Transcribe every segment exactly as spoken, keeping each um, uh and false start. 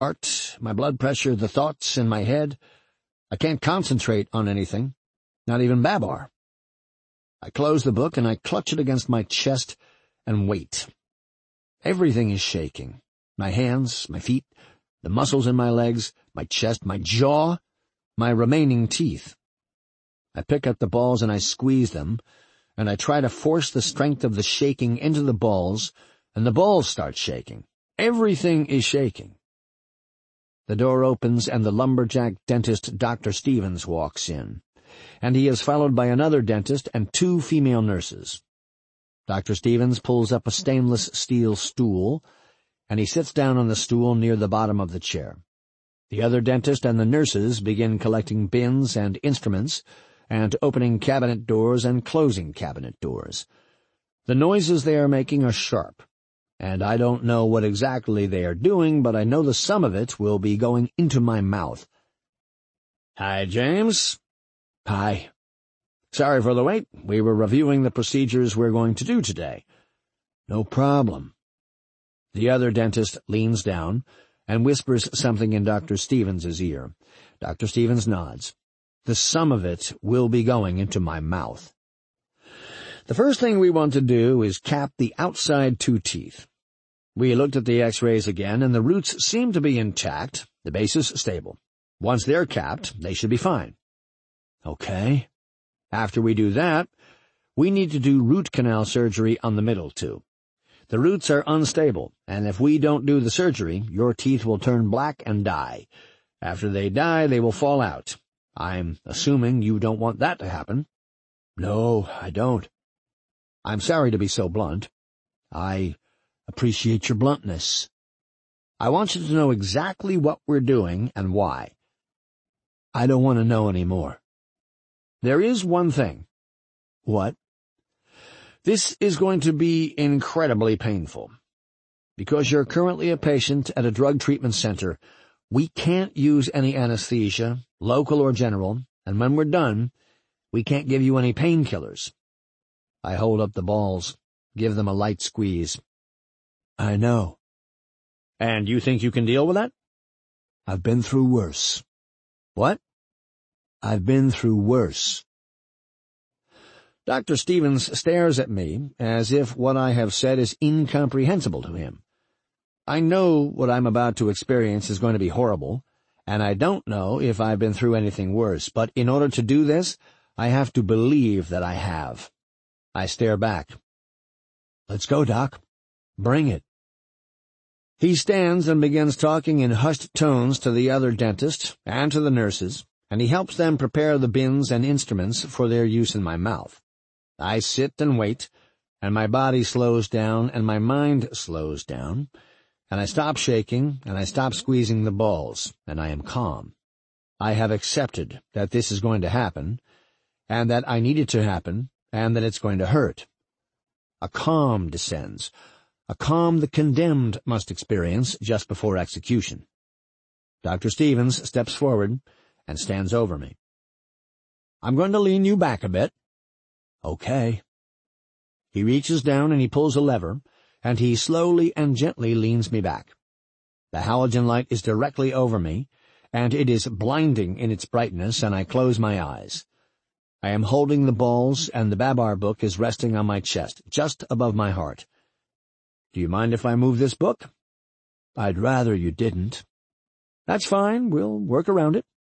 heart, my blood pressure, the thoughts in my head. I can't concentrate on anything, not even Babar. I close the book and I clutch it against my chest and wait. Everything is shaking. My hands, my feet, the muscles in my legs, my chest, my jaw, my remaining teeth. I pick up the balls and I squeeze them, and I try to force the strength of the shaking into the balls, and the balls start shaking. Everything is shaking. The door opens and the lumberjack dentist Doctor Stevens walks in, and he is followed by another dentist and two female nurses. Doctor Stevens pulls up a stainless steel stool, and he sits down on the stool near the bottom of the chair. The other dentist and the nurses begin collecting bins and instruments, and opening cabinet doors and closing cabinet doors. The noises they are making are sharp, and I don't know what exactly they are doing, but I know the sum of it will be going into my mouth. "Hi, James." "Hi. Sorry for the wait. We were reviewing the procedures we're going to do today." "No problem." The other dentist leans down and whispers something in Doctor Stevens's ear. Doctor Stevens nods. The sum of it will be going into my mouth. The first thing we want to do is cap the outside two teeth. We looked at the x-rays again, and the roots seem to be intact, the base is stable. Once they're capped, they should be fine. Okay. After we do that, we need to do root canal surgery on the middle two. The roots are unstable, and if we don't do the surgery, your teeth will turn black and die. After they die, they will fall out. I'm assuming you don't want that to happen. No, I don't. I'm sorry to be so blunt. I appreciate your bluntness. I want you to know exactly what we're doing and why. I don't want to know any more. There is one thing. What? This is going to be incredibly painful. Because you're currently a patient at a drug treatment center, we can't use any anesthesia, local or general, and when we're done, we can't give you any painkillers. I hold up the balls, give them a light squeeze. I know. And you think you can deal with that? I've been through worse. What? I've been through worse. Doctor Stevens stares at me as if what I have said is incomprehensible to him. I know what I'm about to experience is going to be horrible, and I don't know if I've been through anything worse, but in order to do this, I have to believe that I have. I stare back. Let's go, Doc. Bring it. He stands and begins talking in hushed tones to the other dentist and to the nurses, and he helps them prepare the bins and instruments for their use in my mouth. I sit and wait, and my body slows down and my mind slows down, and I stop shaking and I stop squeezing the balls, and I am calm. I have accepted that this is going to happen, and that I need it to happen, and that it's going to hurt. A calm descends, a calm the condemned must experience just before execution. Doctor Stevens steps forward and stands over me. I'm going to lean you back a bit. Okay. He reaches down and he pulls a lever, and he slowly and gently leans me back. The halogen light is directly over me, and it is blinding in its brightness, and I close my eyes. I am holding the balls, and the Babar book is resting on my chest, just above my heart. Do you mind if I move this book? I'd rather you didn't. That's fine, we'll work around it.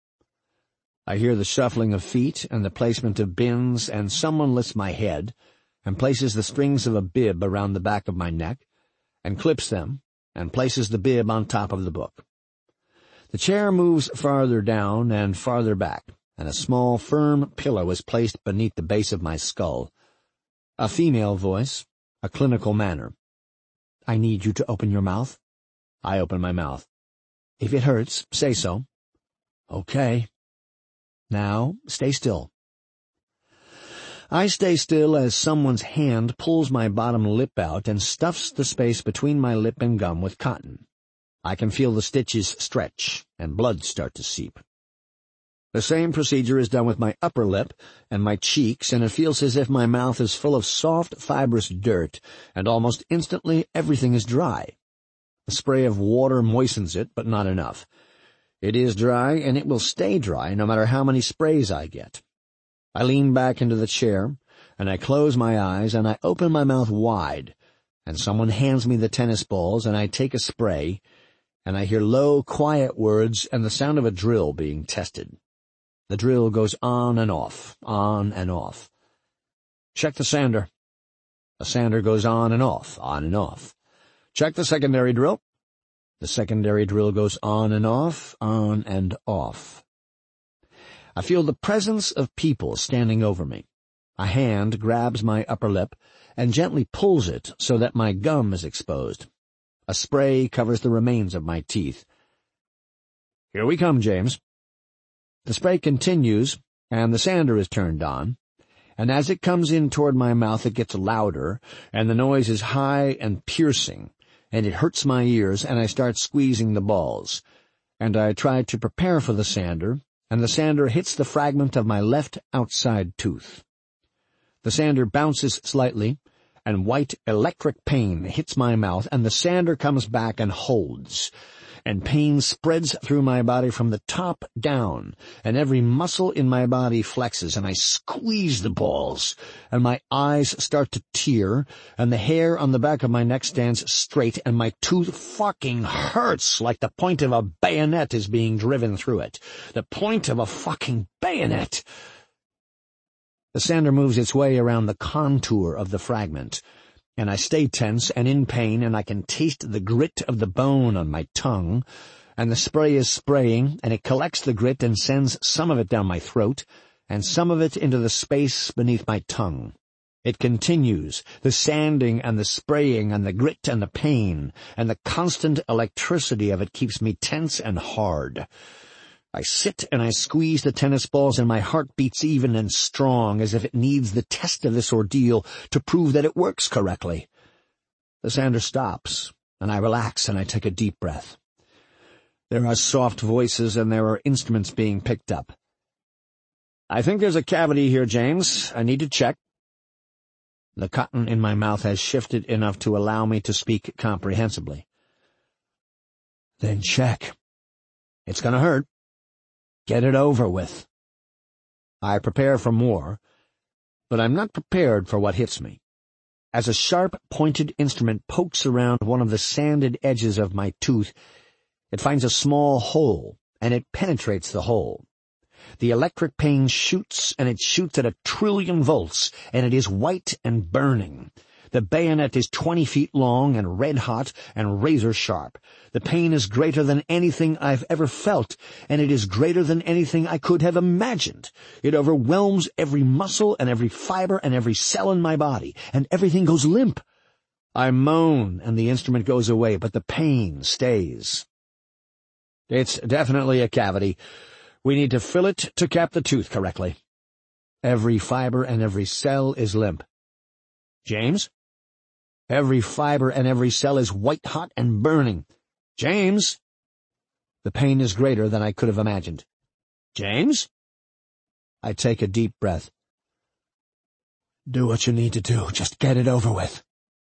I hear the shuffling of feet and the placement of bins, and someone lifts my head and places the strings of a bib around the back of my neck, and clips them, and places the bib on top of the book. The chair moves farther down and farther back, and a small, firm pillow is placed beneath the base of my skull. A female voice, a clinical manner. I need you to open your mouth. I open my mouth. If it hurts, say so. Okay. Now, stay still. I stay still as someone's hand pulls my bottom lip out and stuffs the space between my lip and gum with cotton. I can feel the stitches stretch and blood start to seep. The same procedure is done with my upper lip and my cheeks, and it feels as if my mouth is full of soft, fibrous dirt, and almost instantly everything is dry. A spray of water moistens it, but not enough. It is dry, and it will stay dry no matter how many sprays I get. I lean back into the chair, and I close my eyes, and I open my mouth wide, and someone hands me the tennis balls, and I take a spray, and I hear low, quiet words and the sound of a drill being tested. The drill goes on and off, on and off. Check the sander. The sander goes on and off, on and off. Check the secondary drill. The secondary drill goes on and off, on and off. I feel the presence of people standing over me. A hand grabs my upper lip and gently pulls it so that my gum is exposed. A spray covers the remains of my teeth. Here we come, James. The spray continues, and the sander is turned on, and as it comes in toward my mouth it gets louder, and the noise is high and piercing, and it hurts my ears, and I start squeezing the balls. And I try to prepare for the sander, and the sander hits the fragment of my left outside tooth. The sander bounces slightly, and white electric pain hits my mouth, and the sander comes back and holds, and pain spreads through my body from the top down, and every muscle in my body flexes, and I squeeze the balls, and my eyes start to tear, and the hair on the back of my neck stands straight, and my tooth fucking hurts like the point of a bayonet is being driven through it. The point of a fucking bayonet. The sander moves its way around the contour of the fragment, and I stay tense and in pain, and I can taste the grit of the bone on my tongue, and the spray is spraying, and it collects the grit and sends some of it down my throat, and some of it into the space beneath my tongue. It continues, the sanding and the spraying and the grit and the pain, and the constant electricity of it keeps me tense and hard. I sit and I squeeze the tennis balls, and my heart beats even and strong, as if it needs the test of this ordeal to prove that it works correctly. The sander stops, and I relax, and I take a deep breath. There are soft voices, and there are instruments being picked up. I think there's a cavity here, James. I need to check. The cotton in my mouth has shifted enough to allow me to speak comprehensibly. Then check. It's going to hurt. Get it over with. I prepare for more, but I'm not prepared for what hits me. As a sharp, pointed instrument pokes around one of the sanded edges of my tooth, it finds a small hole, and it penetrates the hole. The electric pain shoots, and it shoots at a trillion volts, and it is white and burning. The bayonet is twenty feet long and red-hot and razor-sharp. The pain is greater than anything I've ever felt, and it is greater than anything I could have imagined. It overwhelms every muscle and every fiber and every cell in my body, and everything goes limp. I moan, and the instrument goes away, but the pain stays. It's definitely a cavity. We need to fill it to cap the tooth correctly. Every fiber and every cell is limp. James? Every fiber and every cell is white-hot and burning. James? The pain is greater than I could have imagined. James? I take a deep breath. Do what you need to do. Just get it over with.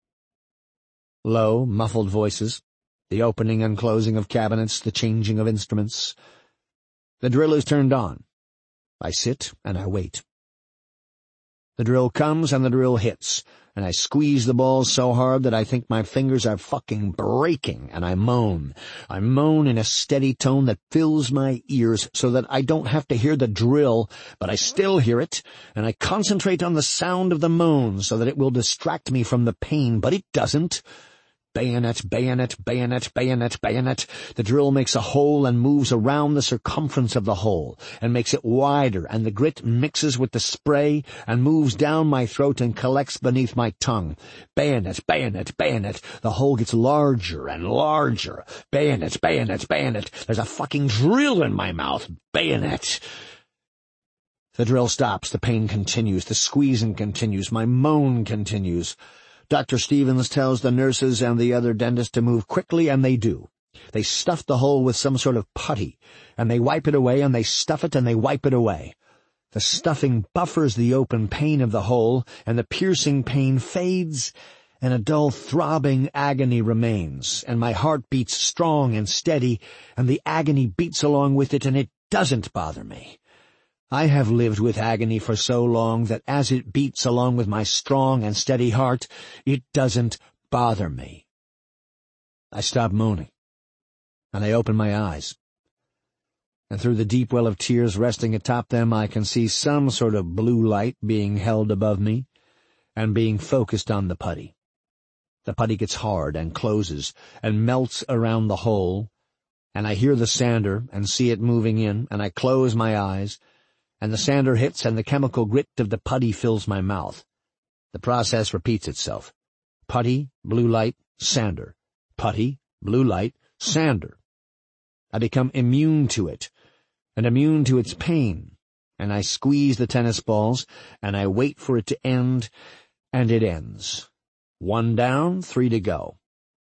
Low, muffled voices, the opening and closing of cabinets, the changing of instruments. The drill is turned on. I sit and I wait. The drill comes and the drill hits, and I squeeze the balls so hard that I think my fingers are fucking breaking, and I moan. I moan in a steady tone that fills my ears so that I don't have to hear the drill, but I still hear it, and I concentrate on the sound of the moan so that it will distract me from the pain, but it doesn't. Bayonet, bayonet, bayonet, bayonet, bayonet. The drill makes a hole and moves around the circumference of the hole, and makes it wider, and the grit mixes with the spray, and moves down my throat and collects beneath my tongue. Bayonet, bayonet, bayonet. The hole gets larger and larger. Bayonet, bayonet, bayonet. There's a fucking drill in my mouth. Bayonet. The drill stops. The pain continues. The squeezing continues. My moan continues. Doctor Stevens tells the nurses and the other dentists to move quickly, and they do. They stuff the hole with some sort of putty, and they wipe it away, and they stuff it, and they wipe it away. The stuffing buffers the open pain of the hole, and the piercing pain fades, and a dull throbbing agony remains, and my heart beats strong and steady, and the agony beats along with it, and it doesn't bother me. I have lived with agony for so long that as it beats along with my strong and steady heart, it doesn't bother me. I stop moaning, and I open my eyes. And through the deep well of tears resting atop them, I can see some sort of blue light being held above me and being focused on the putty. The putty gets hard and closes and melts around the hole, and I hear the sander and see it moving in, and I close my eyes, and the sander hits and the chemical grit of the putty fills my mouth. The process repeats itself. Putty, blue light, sander. Putty, blue light, sander. I become immune to it, and immune to its pain, and I squeeze the tennis balls, and I wait for it to end, and it ends. One down, three to go.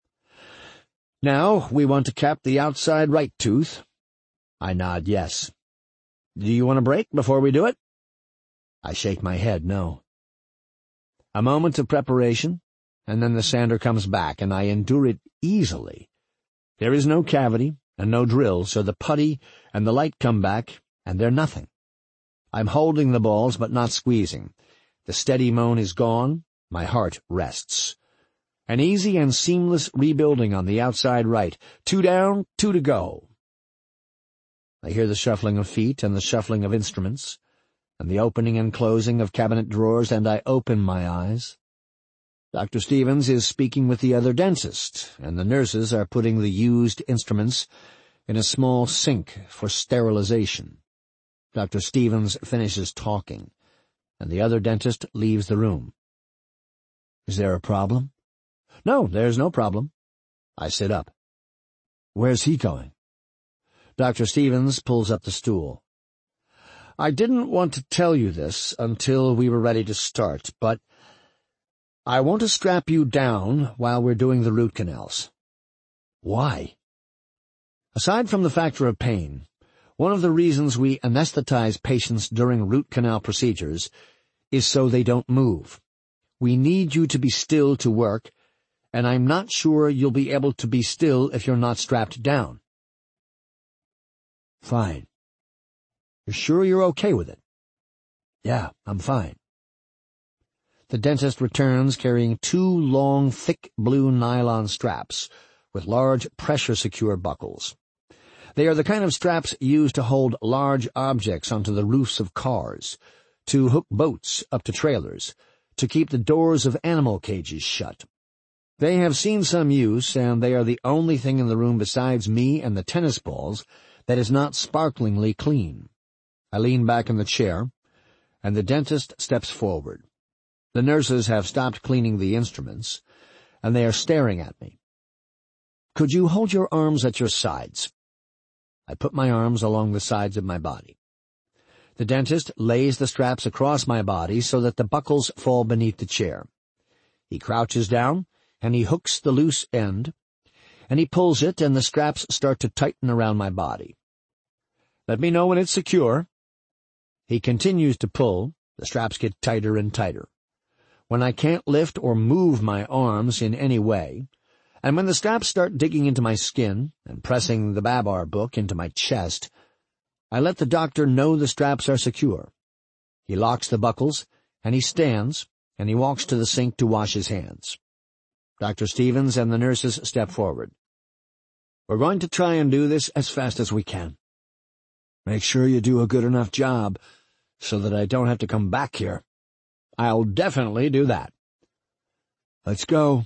Now we want to cap the outside right tooth. I nod yes. Do you want a break before we do it? I shake my head no. A moment of preparation, and then the sander comes back, and I endure it easily. There is no cavity and no drill, so the putty and the light come back, and they're nothing. I'm holding the balls but not squeezing. The steady moan is gone. My heart rests. An easy and seamless rebuilding on the outside right. Two down, two to go. I hear the shuffling of feet and the shuffling of instruments, and the opening and closing of cabinet drawers, and I open my eyes. Doctor Stevens is speaking with the other dentist, and the nurses are putting the used instruments in a small sink for sterilization. Doctor Stevens finishes talking, and the other dentist leaves the room. Is there a problem? No, there's no problem. I sit up. Where's he going? Doctor Stevens pulls up the stool. I didn't want to tell you this until we were ready to start, but I want to strap you down while we're doing the root canals. Why? Aside from the factor of pain, one of the reasons we anesthetize patients during root canal procedures is so they don't move. We need you to be still to work, and I'm not sure you'll be able to be still if you're not strapped down. Fine. You're sure you're okay with it? Yeah, I'm fine. The dentist returns carrying two long, thick blue nylon straps with large pressure-secure buckles. They are the kind of straps used to hold large objects onto the roofs of cars, to hook boats up to trailers, to keep the doors of animal cages shut. They have seen some use, and they are the only thing in the room besides me and the tennis balls that is not sparklingly clean. I lean back in the chair, and the dentist steps forward. The nurses have stopped cleaning the instruments, and they are staring at me. Could you hold your arms at your sides? I put my arms along the sides of my body. The dentist lays the straps across my body so that the buckles fall beneath the chair. He crouches down, and he hooks the loose end, and he pulls it, and the straps start to tighten around my body. Let me know when it's secure. He continues to pull. The straps get tighter and tighter. When I can't lift or move my arms in any way, and when the straps start digging into my skin and pressing the Babar book into my chest, I let the doctor know the straps are secure. He locks the buckles, and he stands, and he walks to the sink to wash his hands. Doctor Stevens and the nurses step forward. We're going to try and do this as fast as we can. Make sure you do a good enough job so that I don't have to come back here. I'll definitely do that. Let's go.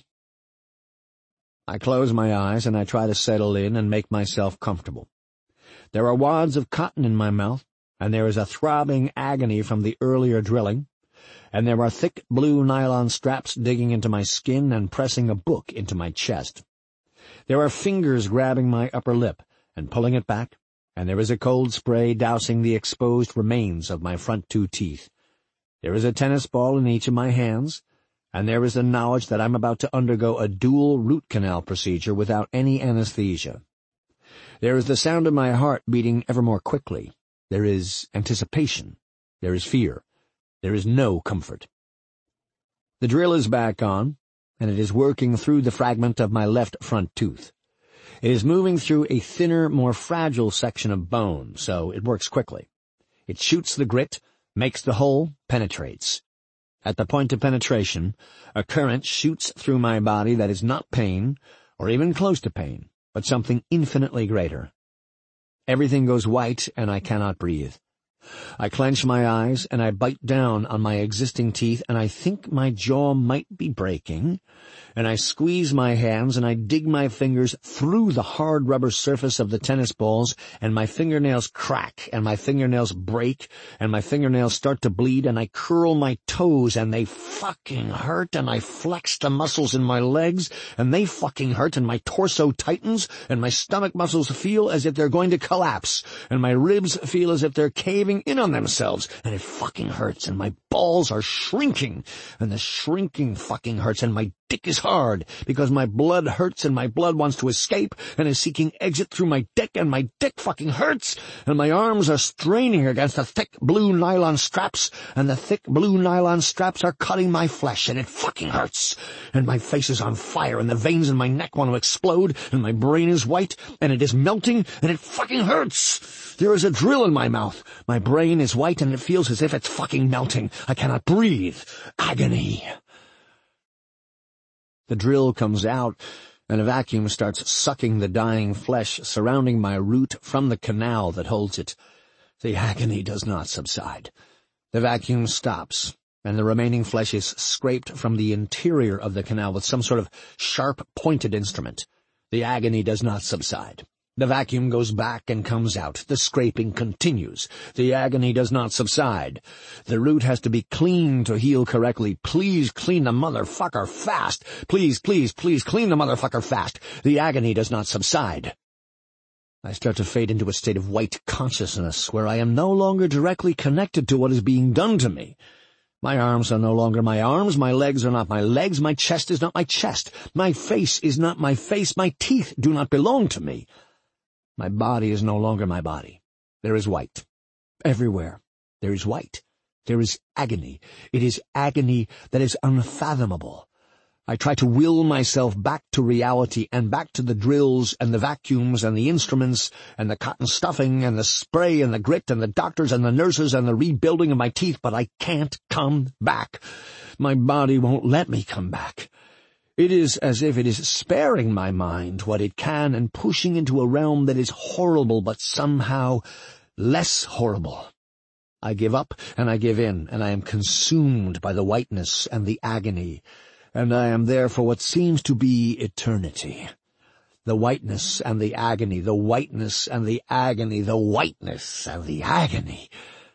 I close my eyes and I try to settle in and make myself comfortable. There are wads of cotton in my mouth, and there is a throbbing agony from the earlier drilling, and there are thick blue nylon straps digging into my skin and pressing a book into my chest. There are fingers grabbing my upper lip and pulling it back, and there is a cold spray dousing the exposed remains of my front two teeth. There is a tennis ball in each of my hands, and there is the knowledge that I'm about to undergo a dual root canal procedure without any anesthesia. There is the sound of my heart beating ever more quickly. There is anticipation. There is fear. There is no comfort. The drill is back on, and it is working through the fragment of my left front tooth. It is moving through a thinner, more fragile section of bone, so it works quickly. It shoots the grit, makes the hole, penetrates. At the point of penetration, a current shoots through my body that is not pain, or even close to pain, but something infinitely greater. Everything goes white, and I cannot breathe. I clench my eyes, and I bite down on my existing teeth, and I think my jaw might be breaking, and I squeeze my hands, and I dig my fingers through the hard rubber surface of the tennis balls, and my fingernails crack, and my fingernails break, and my fingernails start to bleed, and I curl my toes, and they fucking hurt, and I flex the muscles in my legs, and they fucking hurt, and my torso tightens, and my stomach muscles feel as if they're going to collapse, and my ribs feel as if they're caving in on themselves, and it fucking hurts, and my balls are shrinking, and the shrinking fucking hurts, and my dick is hard, because my blood hurts, and my blood wants to escape, and is seeking exit through my dick, and my dick fucking hurts, and my arms are straining against the thick blue nylon straps, and the thick blue nylon straps are cutting my flesh, and it fucking hurts, and my face is on fire, and the veins in my neck want to explode, and my brain is white, and it is melting, and it fucking hurts. There is a drill in my mouth. My brain is white, and it feels as if it's fucking melting. I cannot breathe. Agony. The drill comes out, and a vacuum starts sucking the dying flesh surrounding my root from the canal that holds it. The agony does not subside. The vacuum stops, and the remaining flesh is scraped from the interior of the canal with some sort of sharp, pointed instrument. The agony does not subside. The vacuum goes back and comes out. The scraping continues. The agony does not subside. The root has to be cleaned to heal correctly. Please clean the motherfucker fast. Please, please, please clean the motherfucker fast. The agony does not subside. I start to fade into a state of white consciousness where I am no longer directly connected to what is being done to me. My arms are no longer my arms, my legs are not my legs, my chest is not my chest, my face is not my face, my teeth do not belong to me. My body is no longer my body. There is white. Everywhere there is white. There is agony. It is agony that is unfathomable. I try to will myself back to reality and back to the drills and the vacuums and the instruments and the cotton stuffing and the spray and the grit and the doctors and the nurses and the rebuilding of my teeth, but I can't come back. My body won't let me come back. It is as if it is sparing my mind what it can and pushing into a realm that is horrible but somehow less horrible. I give up and I give in, and I am consumed by the whiteness and the agony, and I am there for what seems to be eternity. The whiteness and the agony, the whiteness and the agony, the whiteness and the agony.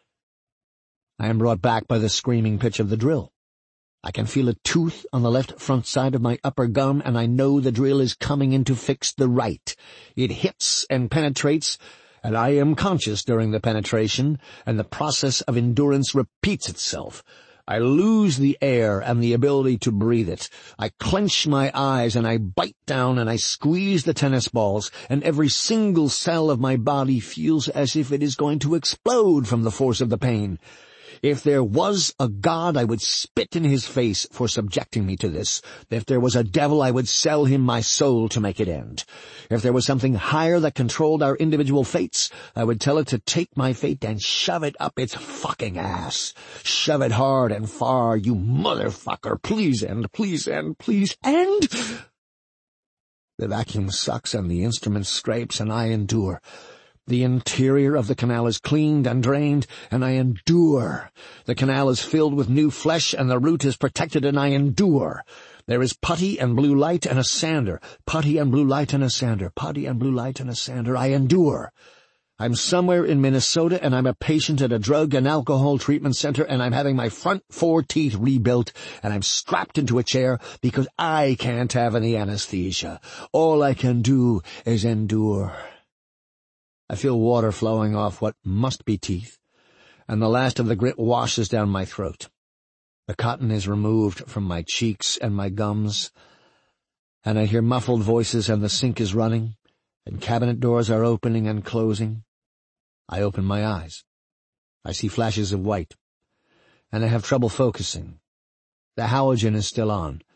I am brought back by the screaming pitch of the drill. I can feel a tooth on the left front side of my upper gum, and I know the drill is coming in to fix the right. It hits and penetrates, and I am conscious during the penetration, and the process of endurance repeats itself. I lose the air and the ability to breathe it. I clench my eyes, and I bite down, and I squeeze the tennis balls, and every single cell of my body feels as if it is going to explode from the force of the pain. If there was a God, I would spit in his face for subjecting me to this. If there was a devil, I would sell him my soul to make it end. If there was something higher that controlled our individual fates, I would tell it to take my fate and shove it up its fucking ass. Shove it hard and far, you motherfucker. Please end, please end, please end. The vacuum sucks and the instrument scrapes, and I endure. The interior of the canal is cleaned and drained, and I endure. The canal is filled with new flesh, and the root is protected, and I endure. There is putty and blue light and a sander, putty and blue light and a sander, putty and blue light and a sander. I endure. I'm somewhere in Minnesota, and I'm a patient at a drug and alcohol treatment center, and I'm having my front four teeth rebuilt, and I'm strapped into a chair because I can't have any anesthesia. All I can do is endure. I feel water flowing off what must be teeth, and the last of the grit washes down my throat. The cotton is removed from my cheeks and my gums, and I hear muffled voices, and the sink is running, and cabinet doors are opening and closing. I open my eyes. I see flashes of white, and I have trouble focusing. The halogen is still on,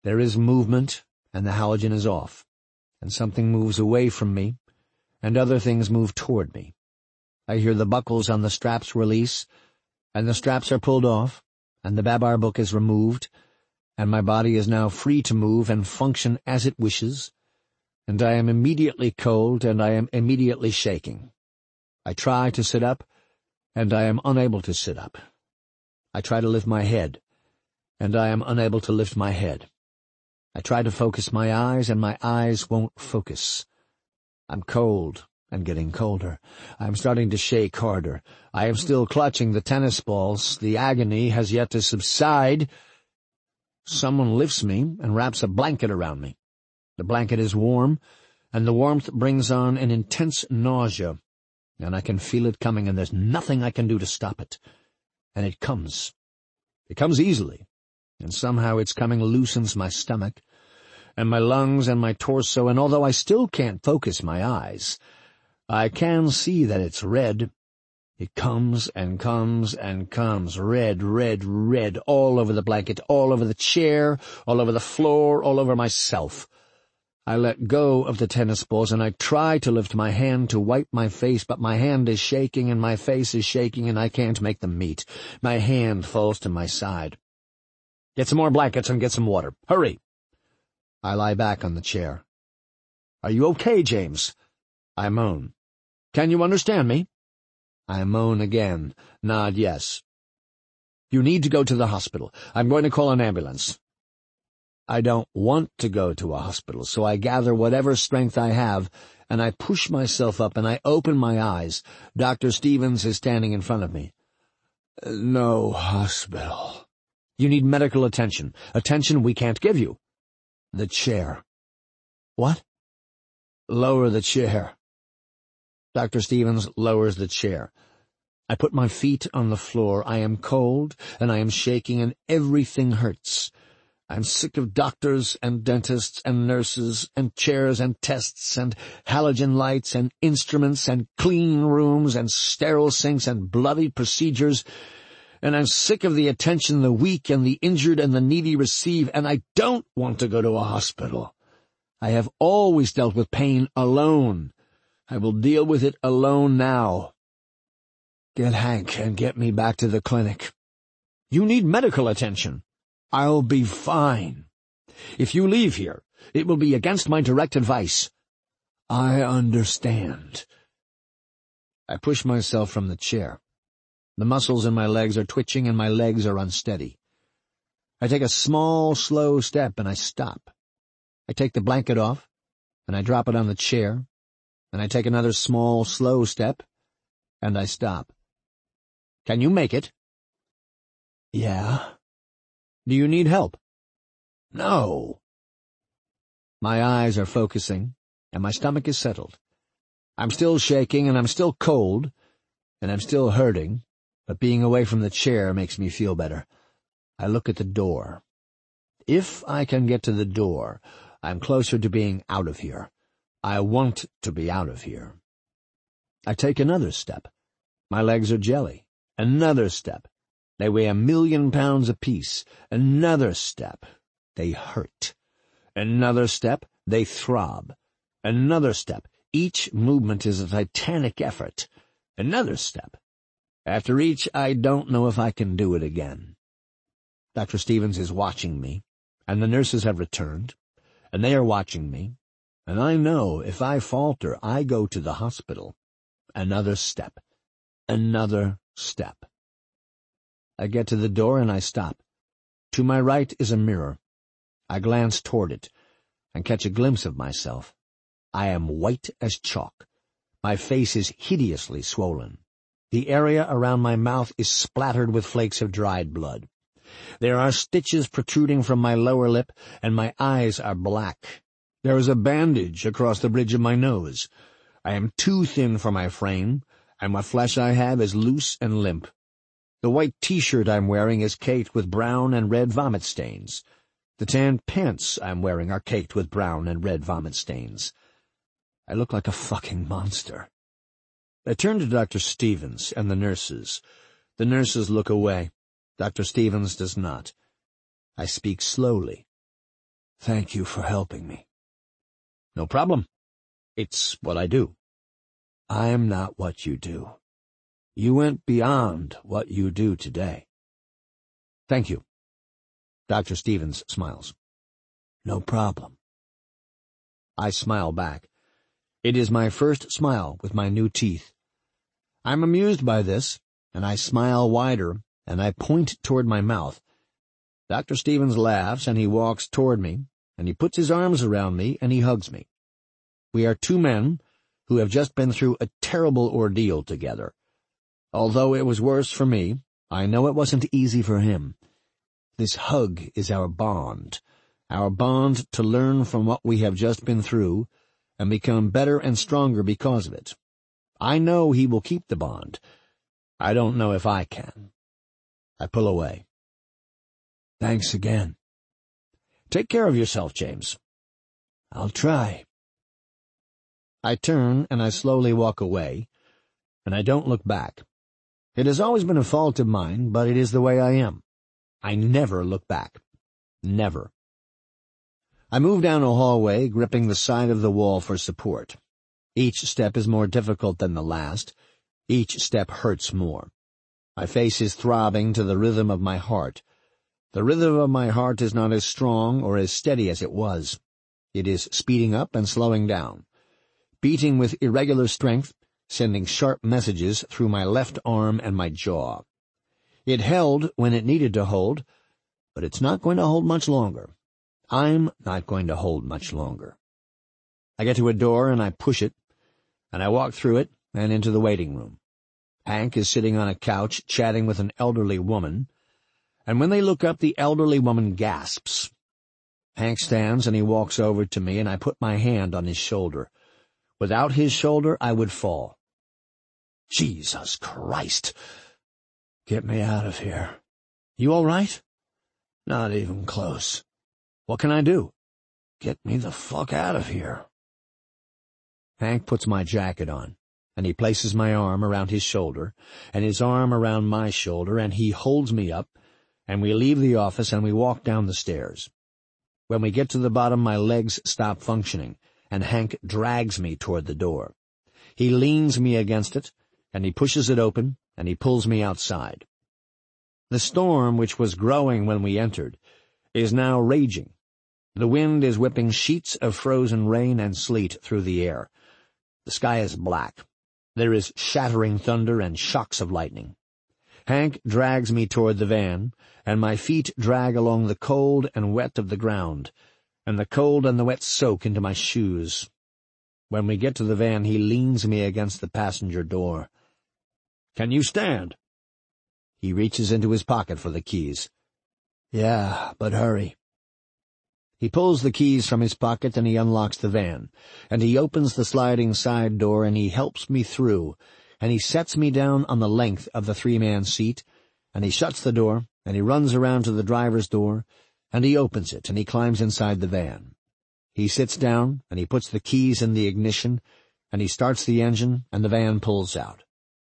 There is movement, and the halogen is off, and something moves away from me, and other things move toward me. I hear the buckles on the straps release, and the straps are pulled off, and the Babar book is removed, and my body is now free to move and function as it wishes, and I am immediately cold, and I am immediately shaking. I try to sit up, and I am unable to sit up. I try to lift my head, and I am unable to lift my head. I try to focus my eyes, and my eyes won't focus. I'm cold, and getting colder. I am starting to shake harder. I am still clutching the tennis balls. The agony has yet to subside. Someone lifts me and wraps a blanket around me. The blanket is warm, and the warmth brings on an intense nausea, and I can feel it coming, and there's nothing I can do to stop it. And it comes. It comes easily, and somehow its coming loosens my stomach, and my lungs and my torso, and although I still can't focus my eyes, I can see that it's red. It comes and comes and comes, red, red, red, all over the blanket, all over the chair, all over the floor, all over myself. I let go of the tennis balls, and I try to lift my hand to wipe my face, but my hand is shaking, and my face is shaking, and I can't make them meet. My hand falls to my side. Get some more blankets and get some water. Hurry! I lie back on the chair. Are you okay, James? I moan. Can you understand me? I moan again, nod yes. You need to go to the hospital. I'm going to call an ambulance. I don't want to go to a hospital, so I gather whatever strength I have, and I push myself up, and I open my eyes. Doctor Stevens is standing in front of me. No hospital. You need medical attention. Attention we can't give you. The chair. What? Lower the chair. Doctor Stevens lowers the chair. I put my feet on the floor. I am cold, and I am shaking, and everything hurts. I'm sick of doctors and dentists and nurses and chairs and tests and halogen lights and instruments and clean rooms and sterile sinks and bloody procedures, and I'm sick of the attention the weak and the injured and the needy receive, and I don't want to go to a hospital. I have always dealt with pain alone. I will deal with it alone now. Get Hank and get me back to the clinic. You need medical attention. I'll be fine. If you leave here, it will be against my direct advice. I understand. I push myself from the chair. The muscles in my legs are twitching, and my legs are unsteady. I take a small, slow step, and I stop. I take the blanket off, and I drop it on the chair, and I take another small, slow step, and I stop. Can you make it? Yeah. Do you need help? No. My eyes are focusing, and my stomach is settled. I'm still shaking, and I'm still cold, and I'm still hurting, but being away from the chair makes me feel better. I look at the door. If I can get to the door, I'm closer to being out of here. I want to be out of here. I take another step. My legs are jelly. Another step. They weigh a million pounds apiece. Another step. They hurt. Another step. They throb. Another step. Each movement is a titanic effort. Another step. After each, I don't know if I can do it again. Doctor Stevens is watching me, and the nurses have returned, and they are watching me, and I know if I falter, I go to the hospital. Another step. Another step. I get to the door and I stop. To my right is a mirror. I glance toward it and catch a glimpse of myself. I am white as chalk. My face is hideously swollen. The area around my mouth is splattered with flakes of dried blood. There are stitches protruding from my lower lip, and my eyes are black. There is a bandage across the bridge of my nose. I am too thin for my frame, and what flesh I have is loose and limp. The white T-shirt I'm wearing is caked with brown and red vomit stains. The tan pants I'm wearing are caked with brown and red vomit stains. I look like a fucking monster. I turn to Doctor Stevens and the nurses. The nurses look away. Doctor Stevens does not. I speak slowly. Thank you for helping me. No problem. It's what I do. I'm not what you do. You went beyond what you do today. Thank you. Doctor Stevens smiles. No problem. I smile back. It is my first smile with my new teeth. I'm amused by this, and I smile wider, and I point toward my mouth. Doctor Stevens laughs, and he walks toward me, and he puts his arms around me, and he hugs me. We are two men who have just been through a terrible ordeal together. Although it was worse for me, I know it wasn't easy for him. This hug is our bond, our bond to learn from what we have just been through and become better and stronger because of it. I know he will keep the bond. I don't know if I can. I pull away. Thanks again. Take care of yourself, James. I'll try. I turn and I slowly walk away, and I don't look back. It has always been a fault of mine, but it is the way I am. I never look back. Never. I move down a hallway, gripping the side of the wall for support. Each step is more difficult than the last. Each step hurts more. My face is throbbing to the rhythm of my heart. The rhythm of my heart is not as strong or as steady as it was. It is speeding up and slowing down, beating with irregular strength, sending sharp messages through my left arm and my jaw. It held when it needed to hold, but it's not going to hold much longer. I'm not going to hold much longer. I get to a door and I push it, and I walk through it and into the waiting room. Hank is sitting on a couch chatting with an elderly woman, and when they look up, the elderly woman gasps. Hank stands and he walks over to me, and I put my hand on his shoulder. Without his shoulder, I would fall. Jesus Christ! Get me out of here. You all right? Not even close. What can I do? Get me the fuck out of here. Hank puts my jacket on, and he places my arm around his shoulder, and his arm around my shoulder, and he holds me up, and we leave the office and we walk down the stairs. When we get to the bottom, my legs stop functioning, and Hank drags me toward the door. He leans me against it, and he pushes it open, and he pulls me outside. The storm, which was growing when we entered, is now raging. The wind is whipping sheets of frozen rain and sleet through the air. The sky is black. There is shattering thunder and shocks of lightning. Hank drags me toward the van, and my feet drag along the cold and wet of the ground, and the cold and the wet soak into my shoes. When we get to the van, he leans me against the passenger door. Can you stand? He reaches into his pocket for the keys. Yeah, but hurry. He pulls the keys from his pocket and he unlocks the van, and he opens the sliding side door and he helps me through, and he sets me down on the length of the three-man seat, and he shuts the door, and he runs around to the driver's door, and he opens it, and he climbs inside the van. He sits down, and he puts the keys in the ignition, and he starts the engine, and the van pulls out.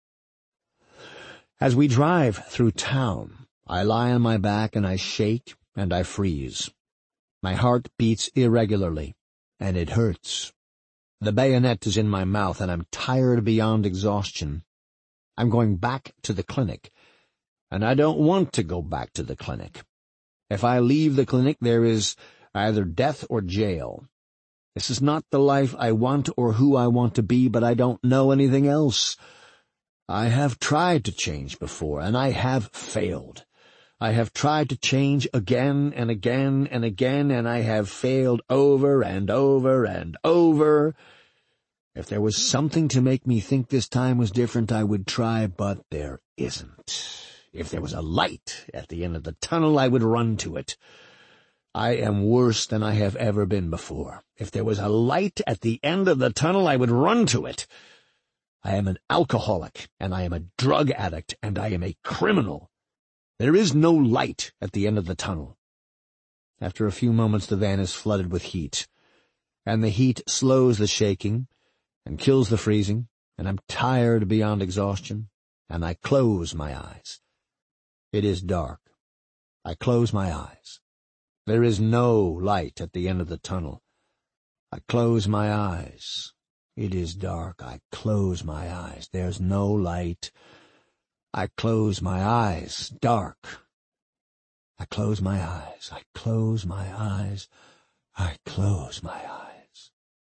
As we drive through town, I lie on my back and I shake and I freeze. My heart beats irregularly, and it hurts. The bayonet is in my mouth, and I'm tired beyond exhaustion. I'm going back to the clinic, and I don't want to go back to the clinic. If I leave the clinic, there is either death or jail. This is not the life I want or who I want to be, but I don't know anything else. I have tried to change before, and I have failed. I have tried to change again and again and again, and I have failed over and over and over. If there was something to make me think this time was different, I would try, but there isn't. If there was a light at the end of the tunnel, I would run to it. I am worse than I have ever been before. If there was a light at the end of the tunnel, I would run to it. I am an alcoholic, and I am a drug addict, and I am a criminal. There is no light at the end of the tunnel. After a few moments, the van is flooded with heat, and the heat slows the shaking and kills the freezing, and I'm tired beyond exhaustion, and I close my eyes. It is dark. I close my eyes. There is no light at the end of the tunnel. I close my eyes. It is dark. I close my eyes. There's no light. I close my eyes. Dark. I close my eyes. I close my eyes. I close my eyes.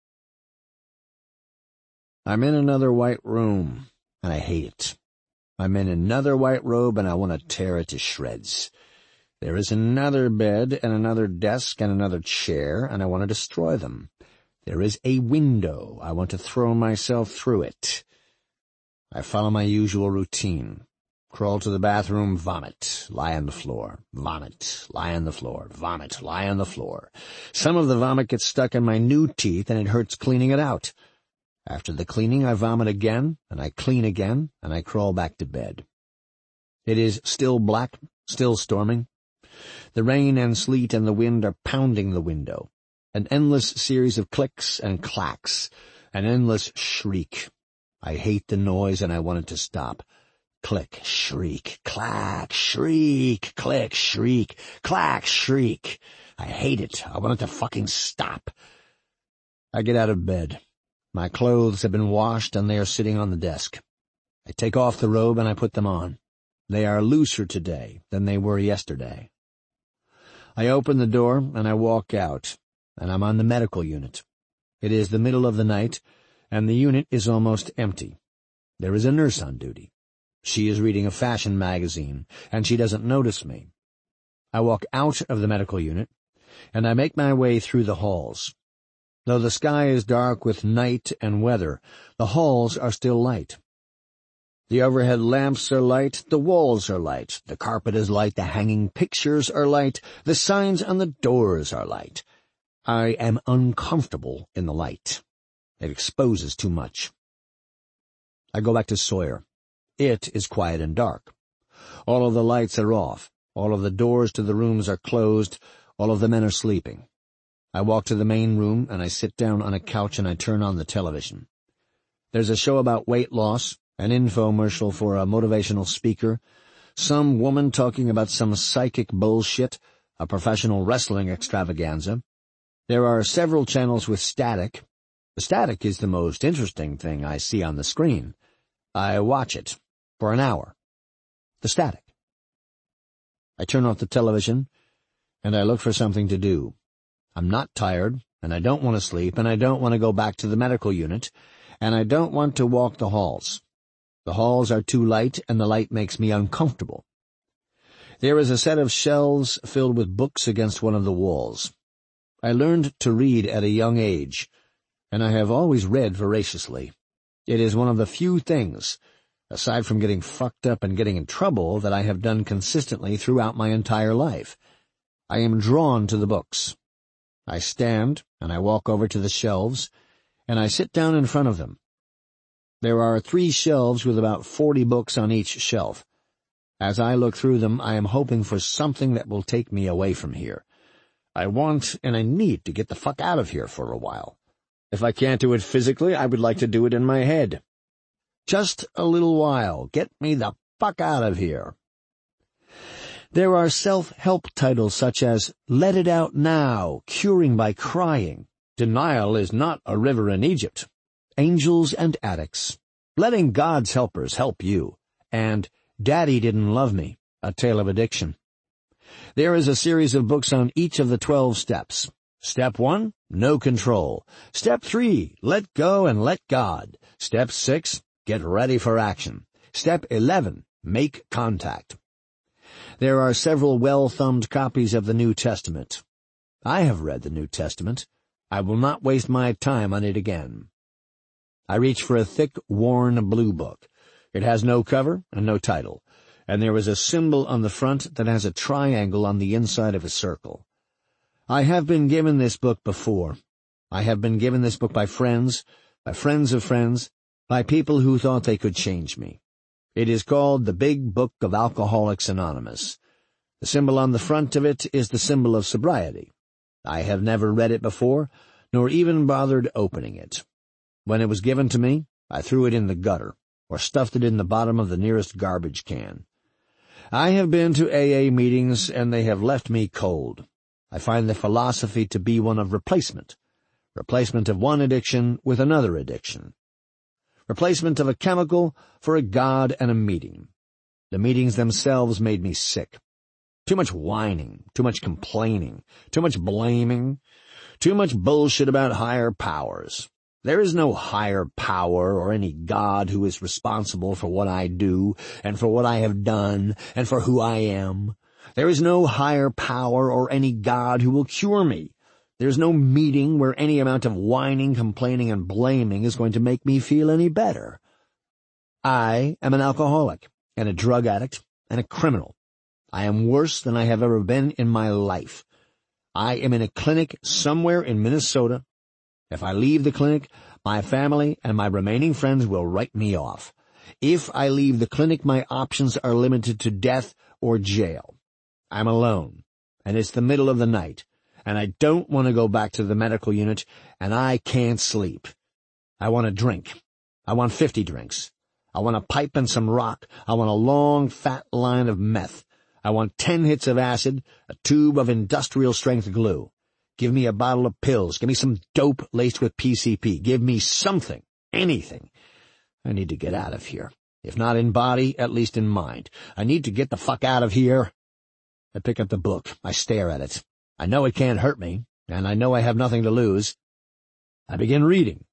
I'm in another white room, and I hate it. I'm in another white robe, and I want to tear it to shreds. There is another bed, and another desk, and another chair, and I want to destroy them. There is a window. I want to throw myself through it. I follow my usual routine. Crawl to the bathroom, vomit, lie on the floor, vomit, lie on the floor, vomit, lie on the floor. Some of the vomit gets stuck in my new teeth, and it hurts cleaning it out. After the cleaning, I vomit again, and I clean again, and I crawl back to bed. It is still black, still storming. The rain and sleet and the wind are pounding the window. An endless series of clicks and clacks, an endless shriek. I hate the noise, and I want it to stop. Click, shriek, clack, shriek, click, shriek, clack, shriek. I hate it. I want it to fucking stop. I get out of bed. My clothes have been washed, and they are sitting on the desk. I take off the robe, and I put them on. They are looser today than they were yesterday. I open the door, and I walk out, and I'm on the medical unit. It is the middle of the night, and the unit is almost empty. There is a nurse on duty. She is reading a fashion magazine, and she doesn't notice me. I walk out of the medical unit, and I make my way through the halls. Though the sky is dark with night and weather, the halls are still light. The overhead lamps are light, the walls are light, the carpet is light, the hanging pictures are light, the signs on the doors are light. I am uncomfortable in the light. It exposes too much. I go back to Sawyer. It is quiet and dark. All of the lights are off. All of the doors to the rooms are closed. All of the men are sleeping. I walk to the main room, and I sit down on a couch, and I turn on the television. There's a show about weight loss, an infomercial for a motivational speaker, some woman talking about some psychic bullshit, a professional wrestling extravaganza. There are several channels with static. The static is the most interesting thing I see on the screen. I watch it for an hour. The static. I turn off the television, and I look for something to do. I'm not tired, and I don't want to sleep, and I don't want to go back to the medical unit, and I don't want to walk the halls. The halls are too light, and the light makes me uncomfortable. There is a set of shelves filled with books against one of the walls. I learned to read at a young age, and I have always read voraciously. It is one of the few things, aside from getting fucked up and getting in trouble, that I have done consistently throughout my entire life. I am drawn to the books. I stand, and I walk over to the shelves, and I sit down in front of them. There are three shelves with about forty books on each shelf. As I look through them, I am hoping for something that will take me away from here. I want and I need to get the fuck out of here for a while. If I can't do it physically, I would like to do it in my head. Just a little while. Get me the fuck out of here. There are self-help titles such as Let It Out Now, Curing by Crying, Denial is Not a River in Egypt, Angels and Addicts, Letting God's Helpers Help You, and Daddy Didn't Love Me, A Tale of Addiction. There is a series of books on each of the twelve steps. Step one, no control. Step three, let go and let God. Step six, get ready for action. Step eleven, make contact. There are several well-thumbed copies of the New Testament. I have read the New Testament. I will not waste my time on it again. I reach for a thick, worn blue book. It has no cover and no title, and there is a symbol on the front that has a triangle on the inside of a circle. I have been given this book before. I have been given this book by friends, by friends of friends, by people who thought they could change me. It is called The Big Book of Alcoholics Anonymous. The symbol on the front of it is the symbol of sobriety. I have never read it before, nor even bothered opening it. When it was given to me, I threw it in the gutter, or stuffed it in the bottom of the nearest garbage can. I have been to A A meetings, and they have left me cold. I find the philosophy to be one of replacement. Replacement of one addiction with another addiction. Replacement of a chemical for a god and a meeting. The meetings themselves made me sick. Too much whining, too much complaining, too much blaming, too much bullshit about higher powers. There is no higher power or any God who is responsible for what I do and for what I have done and for who I am. There is no higher power or any God who will cure me. There is no meeting where any amount of whining, complaining, and blaming is going to make me feel any better. I am an alcoholic and a drug addict and a criminal. I am worse than I have ever been in my life. I am in a clinic somewhere in Minnesota. If I leave the clinic, my family and my remaining friends will write me off. If I leave the clinic, my options are limited to death or jail. I'm alone, and it's the middle of the night, and I don't want to go back to the medical unit, and I can't sleep. I want a drink. I want fifty drinks. I want a pipe and some rock. I want a long, fat line of meth. I want ten hits of acid, a tube of industrial-strength glue. Give me a bottle of pills. Give me some dope laced with P C P. Give me something, anything. I need to get out of here. If not in body, at least in mind. I need to get the fuck out of here. I pick up the book. I stare at it. I know it can't hurt me, and I know I have nothing to lose. I begin reading.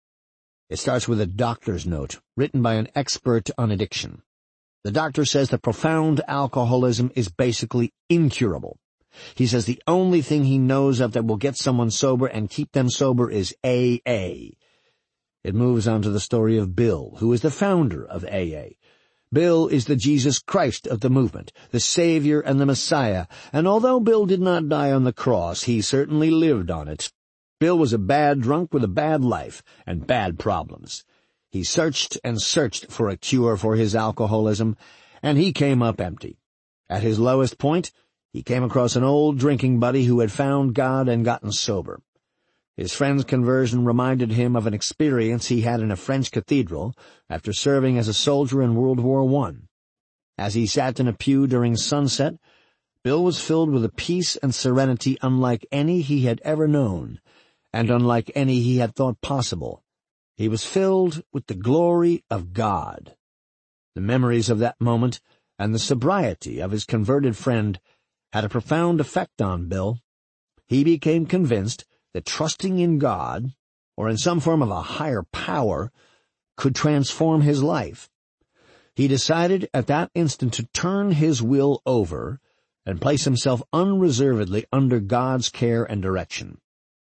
It starts with a doctor's note, written by an expert on addiction. The doctor says that profound alcoholism is basically incurable. He says the only thing he knows of that will get someone sober and keep them sober is A A. It moves on to the story of Bill, who is the founder of A A. Bill is the Jesus Christ of the movement, the Savior and the Messiah, and although Bill did not die on the cross, he certainly lived on it. Bill was a bad drunk with a bad life and bad problems. He searched and searched for a cure for his alcoholism, and he came up empty. At his lowest point, he came across an old drinking buddy who had found God and gotten sober. His friend's conversion reminded him of an experience he had in a French cathedral after serving as a soldier in World War One. As he sat in a pew during sunset, Bill was filled with a peace and serenity unlike any he had ever known, and unlike any he had thought possible. He was filled with the glory of God. The memories of that moment and the sobriety of his converted friend had a profound effect on Bill. He became convinced that trusting in God, or in some form of a higher power, could transform his life. He decided at that instant to turn his will over and place himself unreservedly under God's care and direction.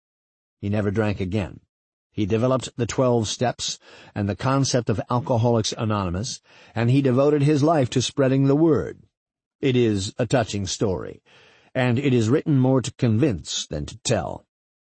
He never drank again. He developed the twelve steps and the concept of Alcoholics Anonymous, and he devoted his life to spreading the word. It is a touching story, and it is written more to convince than to tell.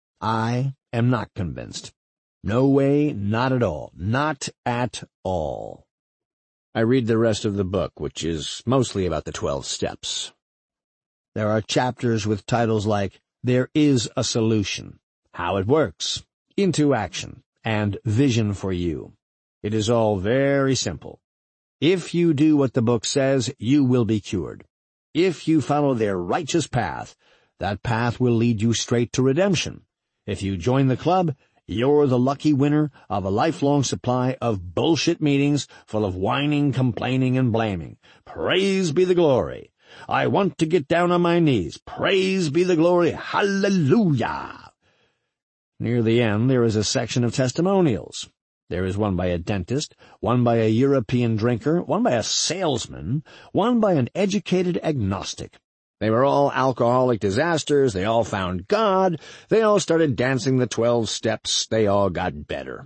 I am not convinced. No way, not at all. Not at all. I read the rest of the book, which is mostly about the twelve steps. There are chapters with titles like There is a Solution, How It Works, Into Action, and Vision for You. It is all very simple. If you do what the book says, you will be cured. If you follow their righteous path, that path will lead you straight to redemption. If you join the club, you're the lucky winner of a lifelong supply of bullshit meetings full of whining, complaining, and blaming. Praise be the glory. I want to get down on my knees. Praise be the glory. Hallelujah. Near the end, there is a section of testimonials. There is one by a dentist, one by a European drinker, one by a salesman, one by an educated agnostic. They were all alcoholic disasters, they all found God, they all started dancing the twelve steps, they all got better.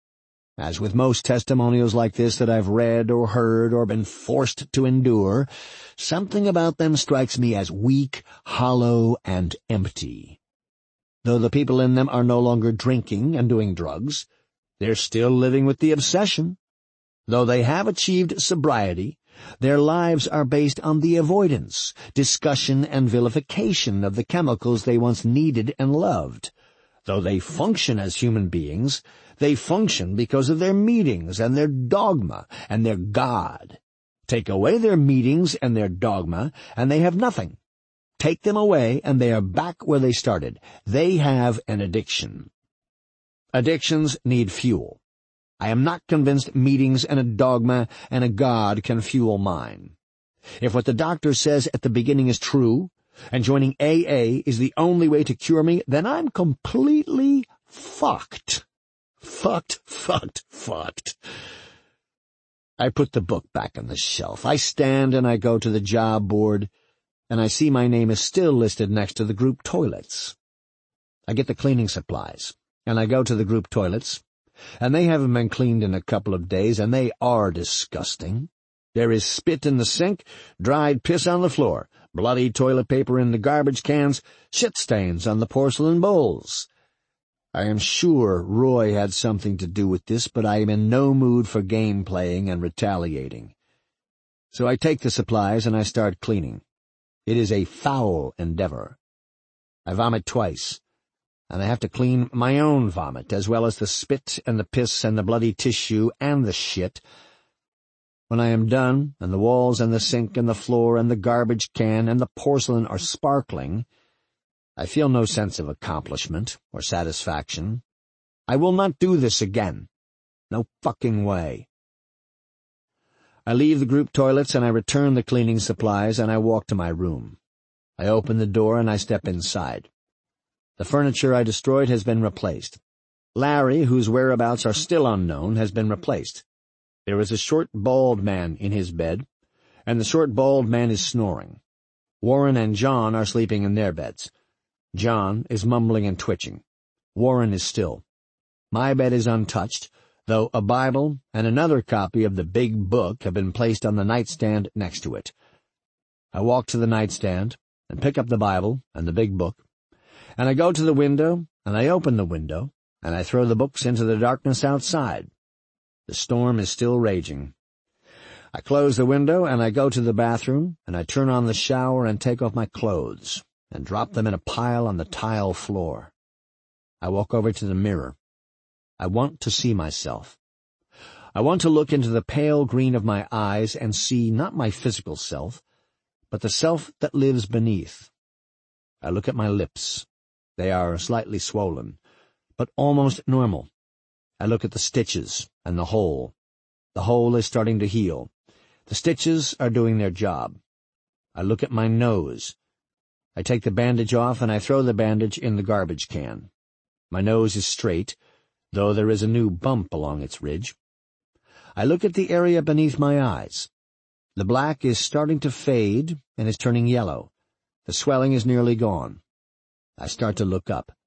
As with most testimonials like this that I've read or heard or been forced to endure, something about them strikes me as weak, hollow, and empty. Though the people in them are no longer drinking and doing drugs, they're still living with the obsession. Though they have achieved sobriety, their lives are based on the avoidance, discussion, and vilification of the chemicals they once needed and loved. Though they function as human beings, they function because of their meetings and their dogma and their God. Take away their meetings and their dogma, and they have nothing. take them away, and they are back where they started. They have an addiction. Addictions need fuel. I am not convinced meetings and a dogma and a God can fuel mine. If what the doctor says at the beginning is true, and joining A A is the only way to cure me, then I'm completely fucked. Fucked, fucked, fucked. I put the book back on the shelf. I stand and I go to the job board, and I see my name is still listed next to the group toilets. I get the cleaning supplies, and I go to the group toilets, and they haven't been cleaned in a couple of days, and they are disgusting. There is spit in the sink, dried piss on the floor, bloody toilet paper in the garbage cans, shit stains on the porcelain bowls. I am sure Roy had something to do with this, but I am in no mood for game-playing and retaliating. So I take the supplies and I start cleaning. It is a foul endeavor. I vomit twice, and I have to clean my own vomit, as well as the spit and the piss and the bloody tissue and the shit. When I am done, and the walls and the sink and the floor and the garbage can and the porcelain are sparkling, I feel no sense of accomplishment or satisfaction. I will not do this again. No fucking way. I leave the group toilets and I return the cleaning supplies and I walk to my room. I open the door and I step inside. The furniture I destroyed has been replaced. Larry, whose whereabouts are still unknown, has been replaced. There is a short, bald man in his bed, and the short, bald man is snoring. Warren and John are sleeping in their beds. John is mumbling and twitching. Warren is still. My bed is untouched, though a Bible and another copy of the big book have been placed on the nightstand next to it. I walk to the nightstand and pick up the Bible and the big book, and I go to the window, and I open the window, and I throw the books into the darkness outside. The storm is still raging. I close the window, and I go to the bathroom, and I turn on the shower and take off my clothes, and drop them in a pile on the tile floor. I walk over to the mirror. I want to see myself. I want to look into the pale green of my eyes and see not my physical self, but the self that lives beneath. I look at my lips. They are slightly swollen, but almost normal. I look at the stitches and the hole. The hole is starting to heal. The stitches are doing their job. I look at my nose. I take the bandage off and I throw the bandage in the garbage can. My nose is straight, though there is a new bump along its ridge. I look at the area beneath my eyes. The black is starting to fade and is turning yellow. The swelling is nearly gone. I start to look up.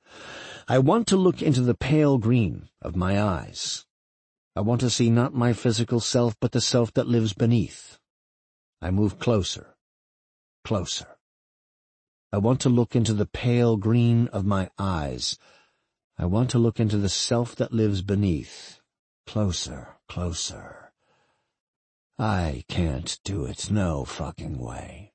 I want to look into the pale green of my eyes. I want to see not my physical self, but the self that lives beneath. I move closer, closer. I want to look into the pale green of my eyes. I want to look into the self that lives beneath. Closer, closer. I can't do it, no fucking way.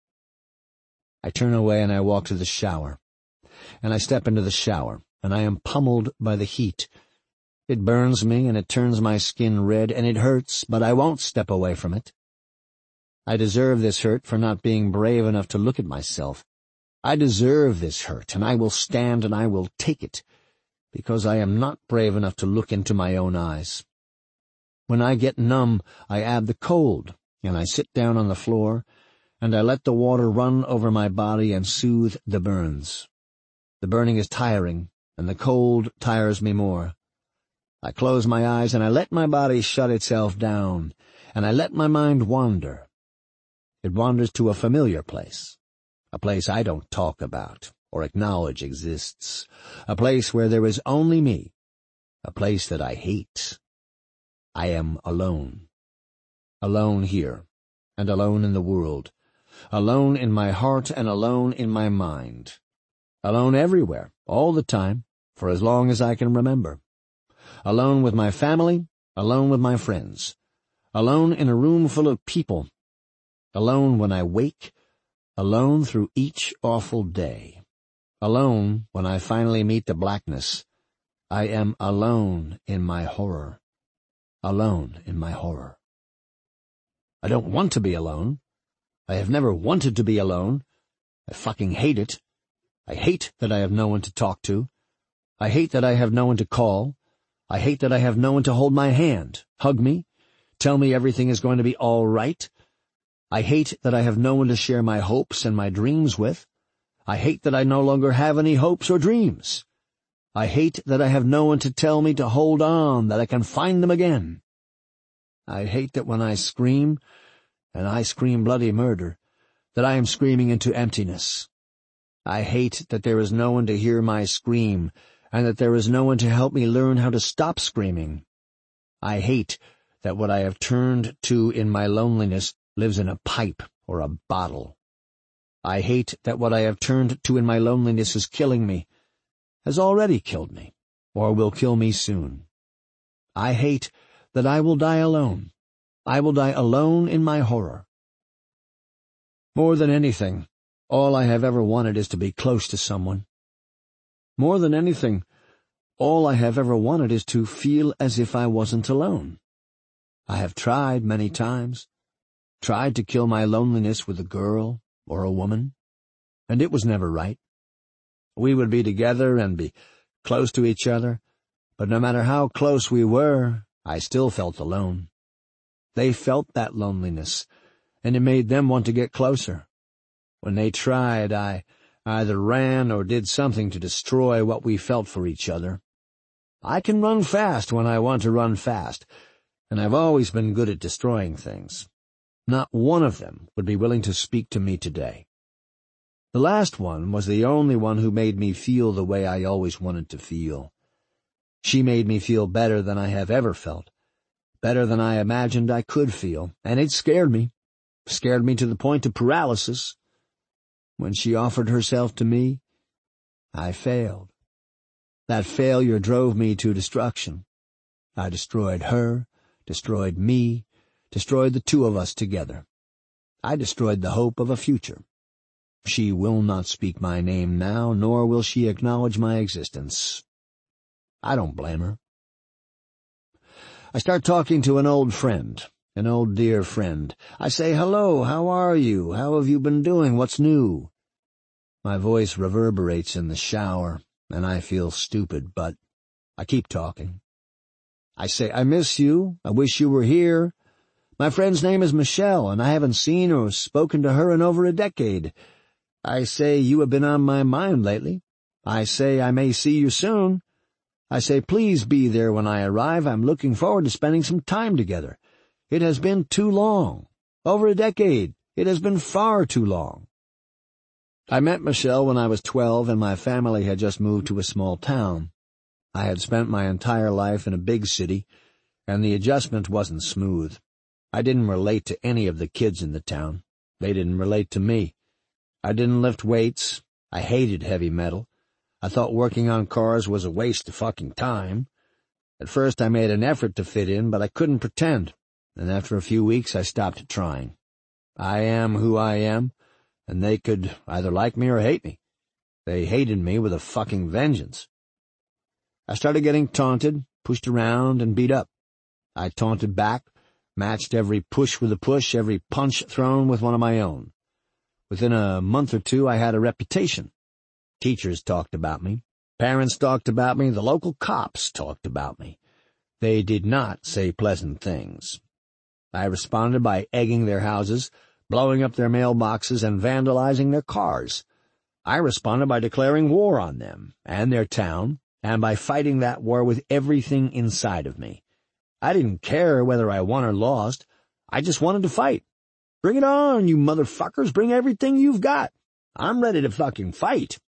I turn away and I walk to the shower. And I step into the shower, and I am pummeled by the heat. It burns me, and it turns my skin red, and it hurts, but I won't step away from it. I deserve this hurt for not being brave enough to look at myself. I deserve this hurt, and I will stand and I will take it, because I am not brave enough to look into my own eyes. When I get numb, I add the cold, and I sit down on the floor, and I let the water run over my body and soothe the burns. The burning is tiring, and the cold tires me more. I close my eyes, and I let my body shut itself down, and I let my mind wander. It wanders to a familiar place, a place I don't talk about or acknowledge exists, a place where there is only me, a place that I hate. I am alone. Alone here, and alone in the world. Alone in my heart and alone in my mind. Alone everywhere, all the time, for as long as I can remember. Alone with my family, alone with my friends. Alone in a room full of people. Alone when I wake, alone through each awful day. Alone when I finally meet the blackness. I am alone in my horror. Alone in my horror. I don't want to be alone. I have never wanted to be alone. I fucking hate it. I hate that I have no one to talk to. I hate that I have no one to call. I hate that I have no one to hold my hand, hug me, tell me everything is going to be all right. I hate that I have no one to share my hopes and my dreams with. I hate that I no longer have any hopes or dreams. I hate that I have no one to tell me to hold on, that I can find them again. I hate that when I scream, and I scream bloody murder, that I am screaming into emptiness. I hate that there is no one to hear my scream, and that there is no one to help me learn how to stop screaming. I hate that what I have turned to in my loneliness lives in a pipe or a bottle. I hate that what I have turned to in my loneliness is killing me, has already killed me, or will kill me soon. I hate that I will die alone. I will die alone in my horror. More than anything, all I have ever wanted is to be close to someone. More than anything, all I have ever wanted is to feel as if I wasn't alone. I have tried many times, tried to kill my loneliness with a girl or a woman, and it was never right. We would be together and be close to each other, but no matter how close we were, I still felt alone. They felt that loneliness, and it made them want to get closer. When they tried, I either ran or did something to destroy what we felt for each other. I can run fast when I want to run fast, and I've always been good at destroying things. Not one of them would be willing to speak to me today. The last one was the only one who made me feel the way I always wanted to feel. She made me feel better than I have ever felt, better than I imagined I could feel, and it scared me, scared me to the point of paralysis. When she offered herself to me, I failed. That failure drove me to destruction. I destroyed her, destroyed me, destroyed the two of us together. I destroyed the hope of a future. She will not speak my name now, nor will she acknowledge my existence. I don't blame her. I start talking to an old friend, an old dear friend. I say, "Hello, how are you? How have you been doing? What's new?" My voice reverberates in the shower, and I feel stupid, but I keep talking. I say, "I miss you. I wish you were here. My friend's name is Michelle, and I haven't seen or spoken to her in over a decade. I say you have been on my mind lately. I say I may see you soon. I say please be there when I arrive. I'm looking forward to spending some time together. It has been too long. Over a decade. It has been far too long." I met Michelle when I was twelve, and my family had just moved to a small town. I had spent my entire life in a big city, and the adjustment wasn't smooth. I didn't relate to any of the kids in the town. They didn't relate to me. I didn't lift weights. I hated heavy metal. I thought working on cars was a waste of fucking time. At first I made an effort to fit in, but I couldn't pretend, and after a few weeks I stopped trying. I am who I am, and they could either like me or hate me. They hated me with a fucking vengeance. I started getting taunted, pushed around, and beat up. I taunted back, matched every push with a push, every punch thrown with one of my own. Within a month or two I had a reputation. Teachers talked about me. Parents talked about me. The local cops talked about me. They did not say pleasant things. I responded by egging their houses, blowing up their mailboxes, and vandalizing their cars. I responded by declaring war on them and their town, and by fighting that war with everything inside of me. I didn't care whether I won or lost. I just wanted to fight. Bring it on, you motherfuckers. Bring everything you've got. I'm ready to fucking fight.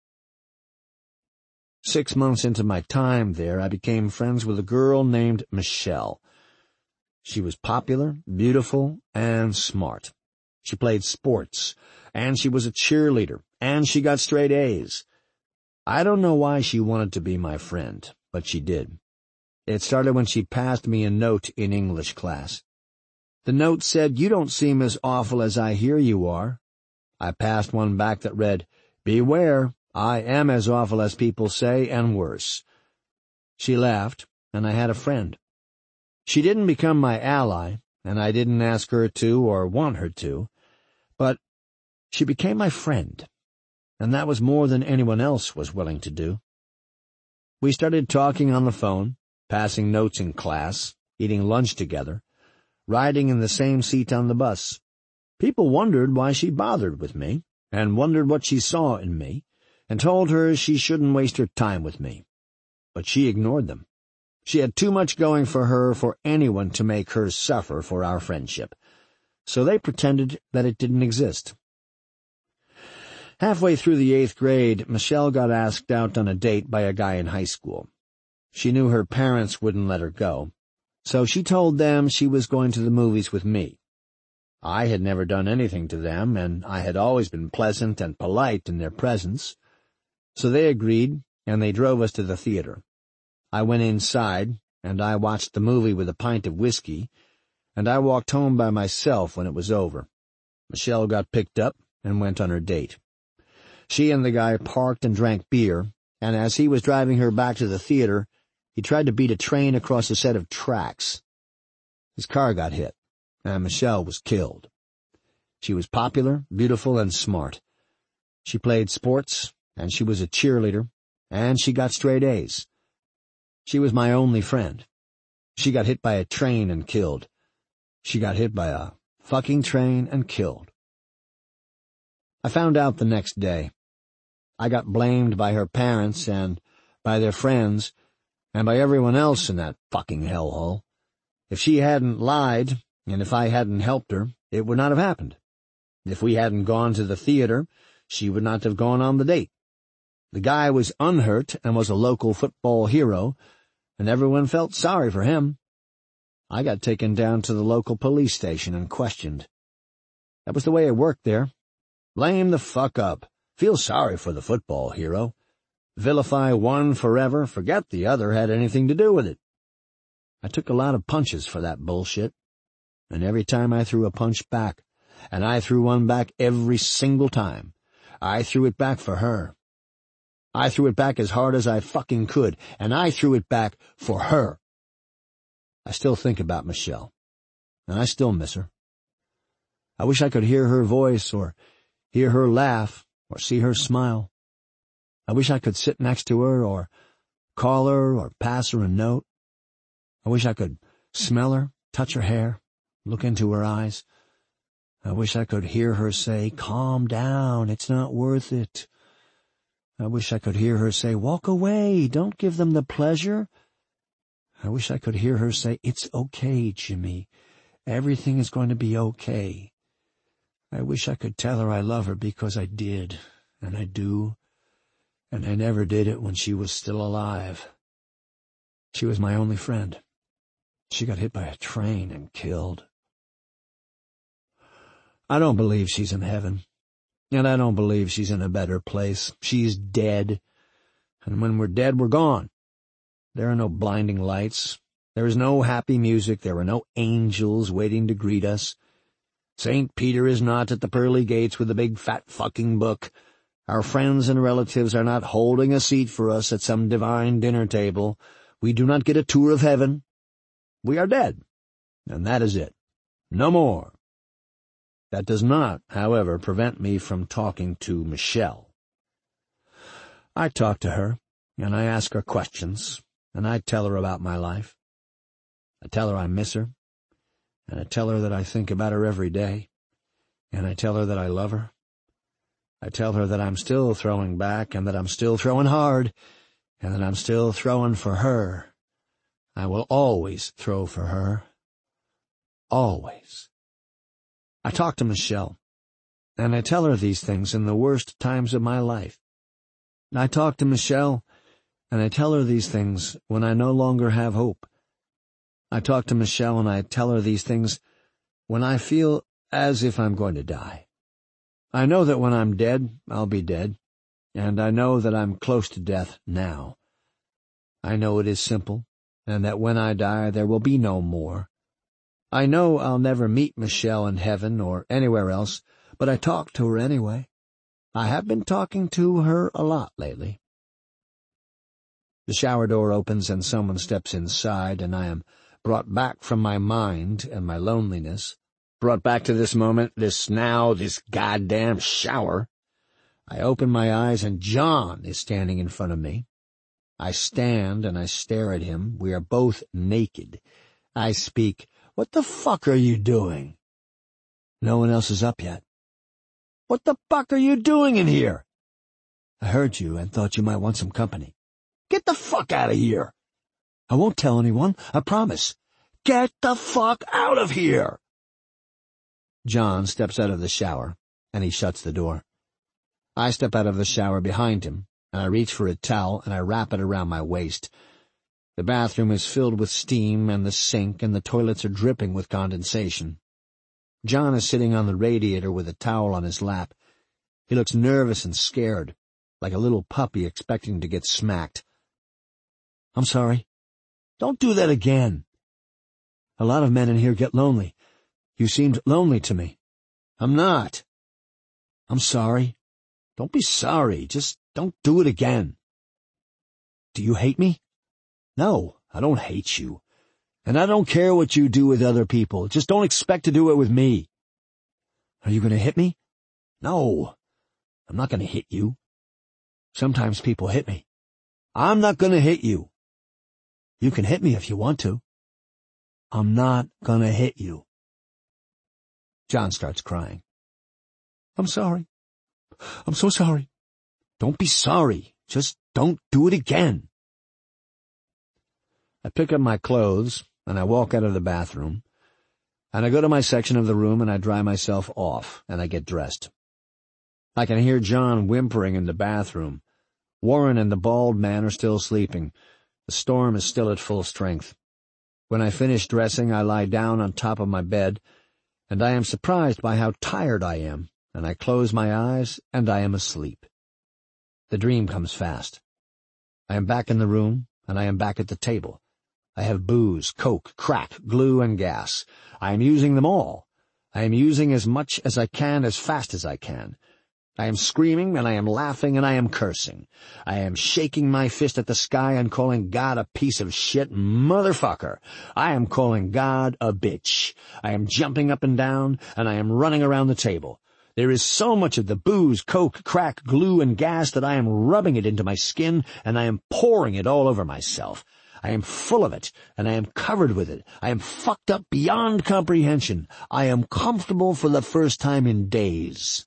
Six months into my time there, I became friends with a girl named Michelle. She was popular, beautiful, and smart. She played sports, and she was a cheerleader, and she got straight A's. I don't know why she wanted to be my friend, but she did. It started when she passed me a note in English class. The note said, "You don't seem as awful as I hear you are." I passed one back that read, "Beware, I am as awful as people say, and worse." She laughed, and I had a friend. She didn't become my ally, and I didn't ask her to or want her to, but she became my friend. and that was more than anyone else was willing to do. We started talking on the phone, passing notes in class, eating lunch together, riding in the same seat on the bus. People wondered why she bothered with me, and wondered what she saw in me, and told her she shouldn't waste her time with me. But she ignored them. She had too much going for her for anyone to make her suffer for our friendship, so they pretended that it didn't exist. Halfway through the eighth grade, Michelle got asked out on a date by a guy in high school. She knew her parents wouldn't let her go, so she told them she was going to the movies with me. I had never done anything to them, and I had always been pleasant and polite in their presence. So they agreed, and they drove us to the theater. I went inside, and I watched the movie with a pint of whiskey, and I walked home by myself when it was over. Michelle got picked up and went on her date. She and the guy parked and drank beer, and as he was driving her back to the theater, he tried to beat a train across a set of tracks. His car got hit, and Michelle was killed. She was popular, beautiful, and smart. She played sports, and she was a cheerleader, and she got straight A's. She was my only friend. She got hit by a train and killed. She got hit by a fucking train and killed. I found out the next day. I got blamed by her parents and by their friends and by everyone else in that fucking hellhole. If she hadn't lied, and if I hadn't helped her, it would not have happened. If we hadn't gone to the theater, she would not have gone on the date. The guy was unhurt and was a local football hero, and everyone felt sorry for him. I got taken down to the local police station and questioned. That was the way it worked there. Blame the fuck up. Feel sorry for the football hero. Vilify one forever, forget the other had anything to do with it. I took a lot of punches for that bullshit, and every time I threw a punch back, and I threw one back every single time, I threw it back for her. I threw it back as hard as I fucking could, and I threw it back for her. I still think about Michelle, and I still miss her. I wish I could hear her voice, or hear her laugh, or see her smile. I wish I could sit next to her, or call her, or pass her a note. I wish I could smell her, touch her hair, look into her eyes. I wish I could hear her say, "Calm down, it's not worth it." I wish I could hear her say, "Walk away, don't give them the pleasure." I wish I could hear her say, "It's okay, Jimmy. Everything is going to be okay." I wish I could tell her I love her because I did, and I do, and I never did it when she was still alive. She was my only friend. She got hit by a train and killed. I don't believe she's in heaven. And I don't believe she's in a better place. She's dead. And when we're dead, we're gone. There are no blinding lights. There is no happy music. There are no angels waiting to greet us. Saint Peter is not at the pearly gates with a big fat fucking book. Our friends and relatives are not holding a seat for us at some divine dinner table. We do not get a tour of heaven. We are dead. And that is it. No more. That does not, however, prevent me from talking to Michelle. I talk to her, and I ask her questions, and I tell her about my life. I tell her I miss her, and I tell her that I think about her every day, and I tell her that I love her. I tell her that I'm still throwing back, and that I'm still throwing hard, and that I'm still throwing for her. I will always throw for her. Always. I talk to Michelle, and I tell her these things in the worst times of my life. I talk to Michelle, and I tell her these things when I no longer have hope. I talk to Michelle, and I tell her these things when I feel as if I'm going to die. I know that when I'm dead, I'll be dead, and I know that I'm close to death now. I know it is simple, and that when I die there will be no more. I know I'll never meet Michelle in heaven or anywhere else, but I talk to her anyway. I have been talking to her a lot lately. The shower door opens and someone steps inside, and I am brought back from my mind and my loneliness, brought back to this moment, this now, this goddamn shower. I open my eyes, and John is standing in front of me. I stand and I stare at him. We are both naked. I speak. "What the fuck are you doing?" "No one else is up yet." "What the fuck are you doing in here?" "I heard you and thought you might want some company." "Get the fuck out of here." "I won't tell anyone, I promise." "Get the fuck out of here." John steps out of the shower, and he shuts the door. I step out of the shower behind him, and I reach for a towel and I wrap it around my waist. The bathroom is filled with steam, and the sink and the toilets are dripping with condensation. John is sitting on the radiator with a towel on his lap. He looks nervous and scared, like a little puppy expecting to get smacked. "I'm sorry." "Don't do that again." "A lot of men in here get lonely. You seemed lonely to me." "I'm not." "I'm sorry." "Don't be sorry. Just don't do it again." "Do you hate me?" "No, I don't hate you. And I don't care what you do with other people. Just don't expect to do it with me." "Are you going to hit me?" "No, I'm not going to hit you." "Sometimes people hit me." "I'm not going to hit you." "You can hit me if you want to." "I'm not going to hit you." John starts crying. "I'm sorry. I'm so sorry." "Don't be sorry. Just don't do it again." I pick up my clothes, and I walk out of the bathroom, and I go to my section of the room, and I dry myself off, and I get dressed. I can hear John whimpering in the bathroom. Warren and the bald man are still sleeping. The storm is still at full strength. When I finish dressing, I lie down on top of my bed, and I am surprised by how tired I am, and I close my eyes, and I am asleep. The dream comes fast. I am back in the room, and I am back at the table. I have booze, coke, crack, glue, and gas. I am using them all. I am using as much as I can as fast as I can. I am screaming, and I am laughing, and I am cursing. I am shaking my fist at the sky and calling God a piece of shit motherfucker. I am calling God a bitch. I am jumping up and down, and I am running around the table. There is so much of the booze, coke, crack, glue, and gas that I am rubbing it into my skin, and I am pouring it all over myself. I am full of it, and I am covered with it. I am fucked up beyond comprehension. I am comfortable for the first time in days.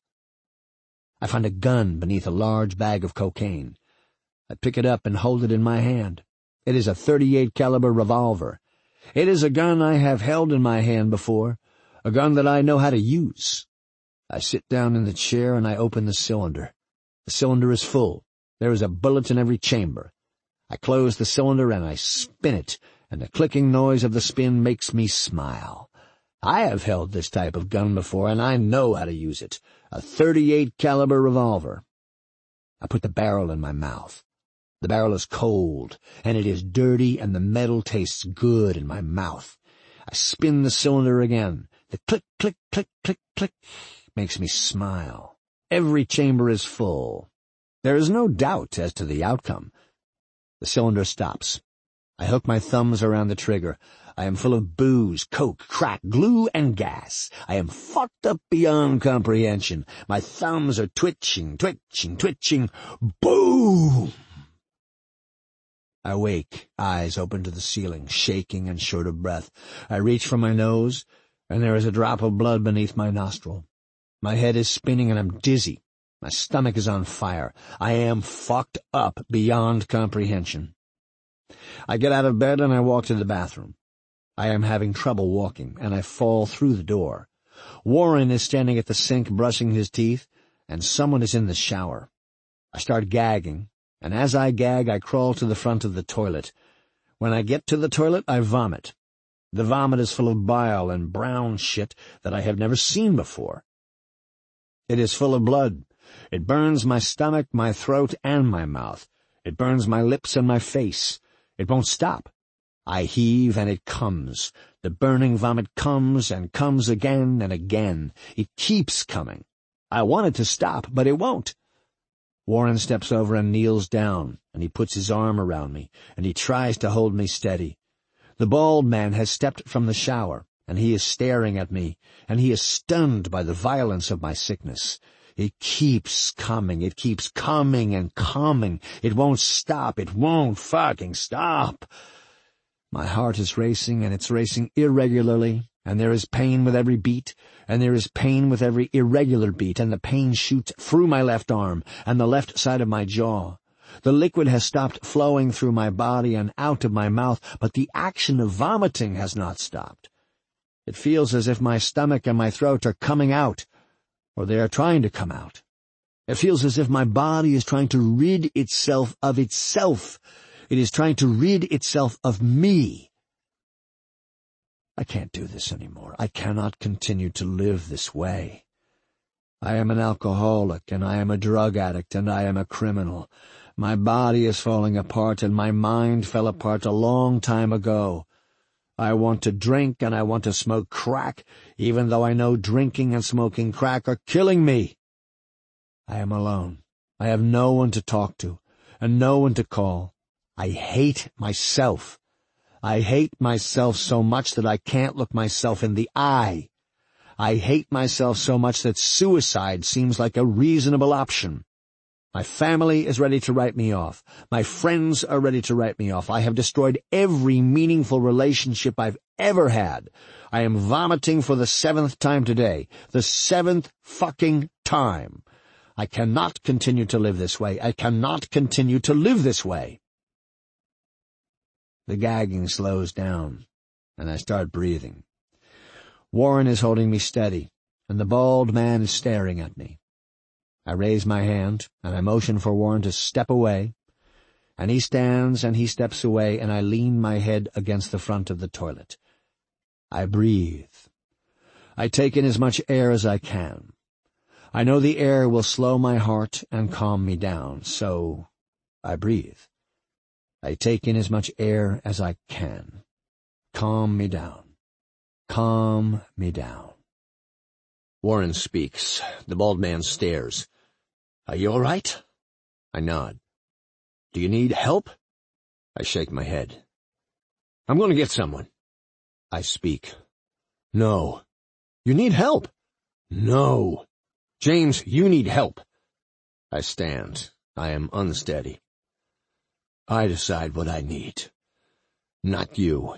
I find a gun beneath a large bag of cocaine. I pick it up and hold it in my hand. It is a thirty-eight caliber revolver. It is a gun I have held in my hand before, a gun that I know how to use. I sit down in the chair and I open the cylinder. The cylinder is full. There is a bullet in every chamber. I close the cylinder and I spin it, and the clicking noise of the spin makes me smile. I have held this type of gun before, and I know how to use it. A thirty-eight caliber revolver. I put the barrel in my mouth. The barrel is cold, and it is dirty, and the metal tastes good in my mouth. I spin the cylinder again. The click, click, click, click, click makes me smile. Every chamber is full. There is no doubt as to the outcome. The cylinder stops. I hook my thumbs around the trigger. I am full of booze, coke, crack, glue, and gas. I am fucked up beyond comprehension. My thumbs are twitching, twitching, twitching. Boom! I wake, eyes open to the ceiling, shaking and short of breath. I reach for my nose, and there is a drop of blood beneath my nostril. My head is spinning and I'm dizzy. My stomach is on fire. I am fucked up beyond comprehension. I get out of bed and I walk to the bathroom. I am having trouble walking, and I fall through the door. Warren is standing at the sink brushing his teeth, and someone is in the shower. I start gagging, and as I gag, I crawl to the front of the toilet. When I get to the toilet, I vomit. The vomit is full of bile and brown shit that I have never seen before. It is full of blood. It burns my stomach, my throat, and my mouth. It burns my lips and my face. It won't stop. I heave, and it comes. The burning vomit comes and comes again and again. It keeps coming. I want it to stop, but it won't. Warren steps over and kneels down, and he puts his arm around me, and he tries to hold me steady. The bald man has stepped from the shower, and he is staring at me, and he is stunned by the violence of my sickness. It keeps coming. It keeps coming and coming. It won't stop. It won't fucking stop. My heart is racing, and it's racing irregularly, and there is pain with every beat, and there is pain with every irregular beat, and the pain shoots through my left arm and the left side of my jaw. The liquid has stopped flowing through my body and out of my mouth, but the action of vomiting has not stopped. It feels as if my stomach and my throat are coming out, or they are trying to come out. It feels as if my body is trying to rid itself of itself. It is trying to rid itself of me. I can't do this anymore. I cannot continue to live this way. I am an alcoholic, and I am a drug addict, and I am a criminal. My body is falling apart, and my mind fell apart a long time ago. I want to drink, and I want to smoke crack, even though I know drinking and smoking crack are killing me. I am alone. I have no one to talk to, and no one to call. I hate myself. I hate myself so much that I can't look myself in the eye. I hate myself so much that suicide seems like a reasonable option. My family is ready to write me off. My friends are ready to write me off. I have destroyed every meaningful relationship I've ever had. I am vomiting for the seventh time today. The seventh fucking time. I cannot continue to live this way. I cannot continue to live this way. The gagging slows down, and I start breathing. Warren is holding me steady, and the bald man is staring at me. I raise my hand, and I motion for Warren to step away, and he stands and he steps away, and I lean my head against the front of the toilet. I breathe. I take in as much air as I can. I know the air will slow my heart and calm me down, so I breathe. I take in as much air as I can. Calm me down. Calm me down. Warren speaks. The bald man stares. "Are you all right?" I nod. "Do you need help?" I shake my head. "I'm going to get someone." I speak. "No." "You need help." "No." "James, you need help." I stand. I am unsteady. "I decide what I need. Not you."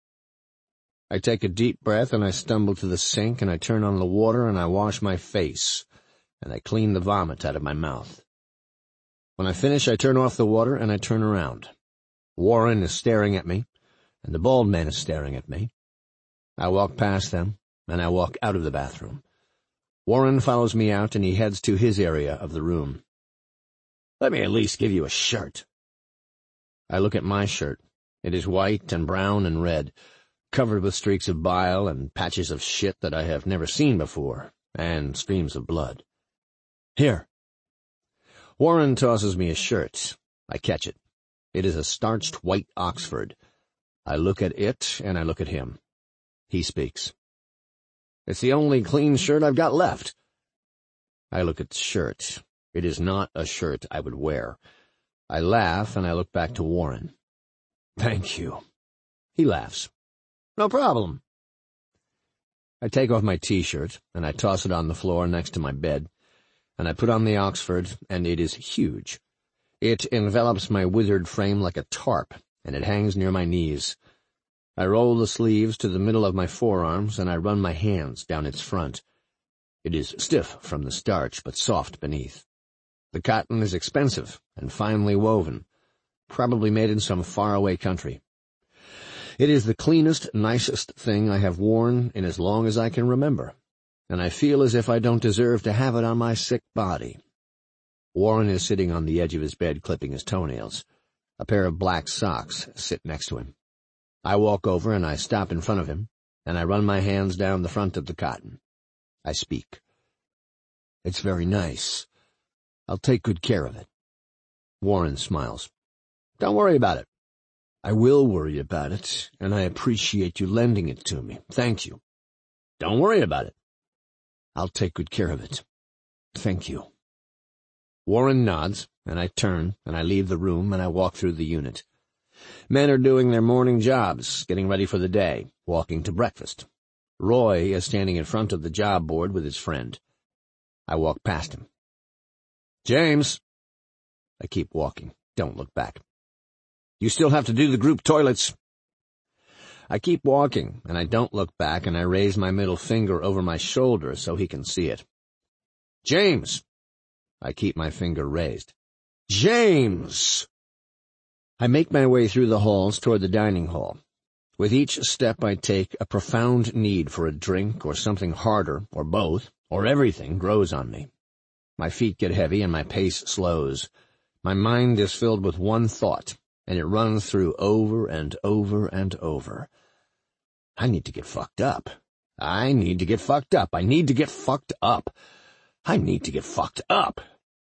I take a deep breath, and I stumble to the sink, and I turn on the water, and I wash my face, and I clean the vomit out of my mouth. When I finish, I turn off the water, and I turn around. Warren is staring at me, and the bald man is staring at me. I walk past them, and I walk out of the bathroom. Warren follows me out, and he heads to his area of the room. "Let me at least give you a shirt." I look at my shirt. It is white and brown and red, covered with streaks of bile and patches of shit that I have never seen before, and streams of blood. "Here." Warren tosses me a shirt. I catch it. It is a starched white Oxford. I look at it, and I look at him. He speaks. "It's the only clean shirt I've got left." I look at the shirt. It is not a shirt I would wear. I laugh, and I look back to Warren. "Thank you." He laughs. "No problem." I take off my T-shirt, and I toss it on the floor next to my bed, and I put on the Oxford, and it is huge. It envelops my withered frame like a tarp, and it hangs near my knees. I roll the sleeves to the middle of my forearms, and I run my hands down its front. It is stiff from the starch, but soft beneath. The cotton is expensive and finely woven, probably made in some faraway country. It is the cleanest, nicest thing I have worn in as long as I can remember, and I feel as if I don't deserve to have it on my sick body. Warren is sitting on the edge of his bed clipping his toenails. A pair of black socks sit next to him. I walk over and I stop in front of him, and I run my hands down the front of the cotton. I speak. "It's very nice. I'll take good care of it." Warren smiles. "Don't worry about it." "I will worry about it, and I appreciate you lending it to me. Thank you." "Don't worry about it." "I'll take good care of it. Thank you." Warren nods, and I turn, and I leave the room, and I walk through the unit. Men are doing their morning jobs, getting ready for the day, walking to breakfast. Roy is standing in front of the job board with his friend. I walk past him. James. I keep walking. Don't look back. You still have to do the group toilets. I keep walking, and I don't look back, and I raise my middle finger over my shoulder so he can see it. James. I keep my finger raised. James! I make my way through the halls toward the dining hall. With each step I take, a profound need for a drink or something harder, or both, or everything grows on me. My feet get heavy and my pace slows. My mind is filled with one thought, and it runs through over and over and over. I need to get fucked up. I need to get fucked up. I need to get fucked up. I need to get fucked up.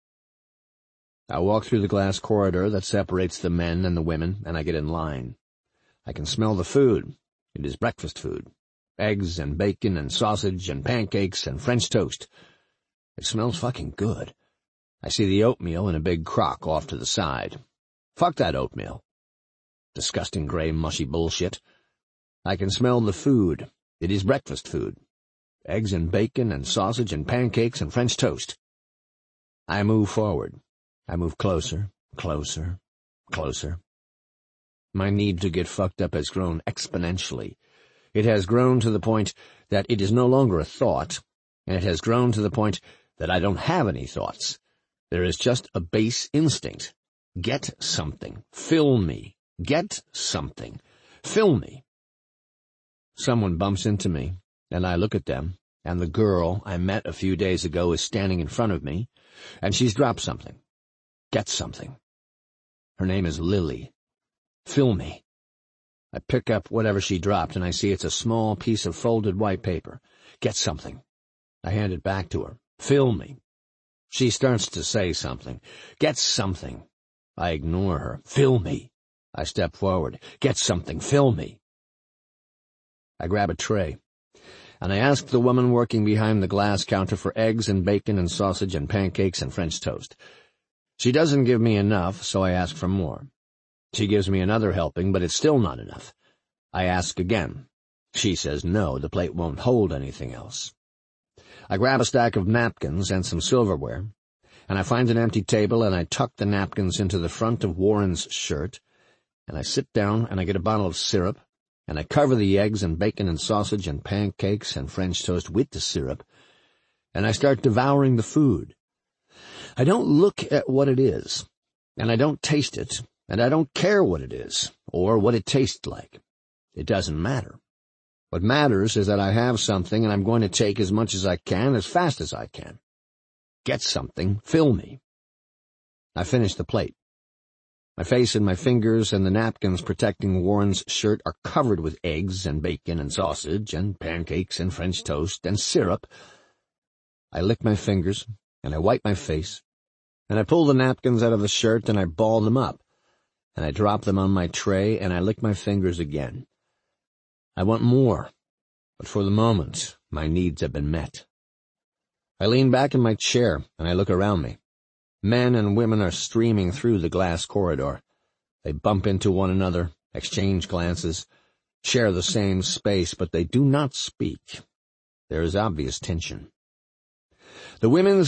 I walk through the glass corridor that separates the men and the women, and I get in line. I can smell the food. It is breakfast food. Eggs and bacon and sausage and pancakes and French toast. It smells fucking good. I see the oatmeal in a big crock off to the side. Fuck that oatmeal. Disgusting gray mushy bullshit. I can smell the food. It is breakfast food. Eggs and bacon and sausage and pancakes and French toast. I move forward. I move closer, closer, closer. My need to get fucked up has grown exponentially. It has grown to the point that it is no longer a thought, and it has grown to the point that I don't have any thoughts. There is just a base instinct. Get something. Fill me. Get something. Fill me. Someone bumps into me, and I look at them, and the girl I met a few days ago is standing in front of me, and she's dropped something. Get something. Her name is Lily. Fill me. I pick up whatever she dropped, and I see it's a small piece of folded white paper. Get something. I hand it back to her. Fill me. She starts to say something. Get something. I ignore her. Fill me. I step forward. Get something. Fill me. I grab a tray, and I ask the woman working behind the glass counter for eggs and bacon and sausage and pancakes and French toast. She doesn't give me enough, so I ask for more. She gives me another helping, but it's still not enough. I ask again. She says no, the plate won't hold anything else. I grab a stack of napkins and some silverware, and I find an empty table, and I tuck the napkins into the front of Warren's shirt, and I sit down, and I get a bottle of syrup, and I cover the eggs and bacon and sausage and pancakes and French toast with the syrup, and I start devouring the food. I don't look at what it is, and I don't taste it, and I don't care what it is, or what it tastes like. It doesn't matter. What matters is that I have something, and I'm going to take as much as I can, as fast as I can. Get something, fill me. I finish the plate. My face and my fingers and the napkins protecting Warren's shirt are covered with eggs and bacon and sausage and pancakes and French toast and syrup. I lick my fingers, and I wipe my face, and I pull the napkins out of the shirt, and I ball them up, and I drop them on my tray, and I lick my fingers again. I want more, but for the moment, my needs have been met. I lean back in my chair, and I look around me. Men and women are streaming through the glass corridor. They bump into one another, exchange glances, share the same space, but they do not speak. There is obvious tension. The women's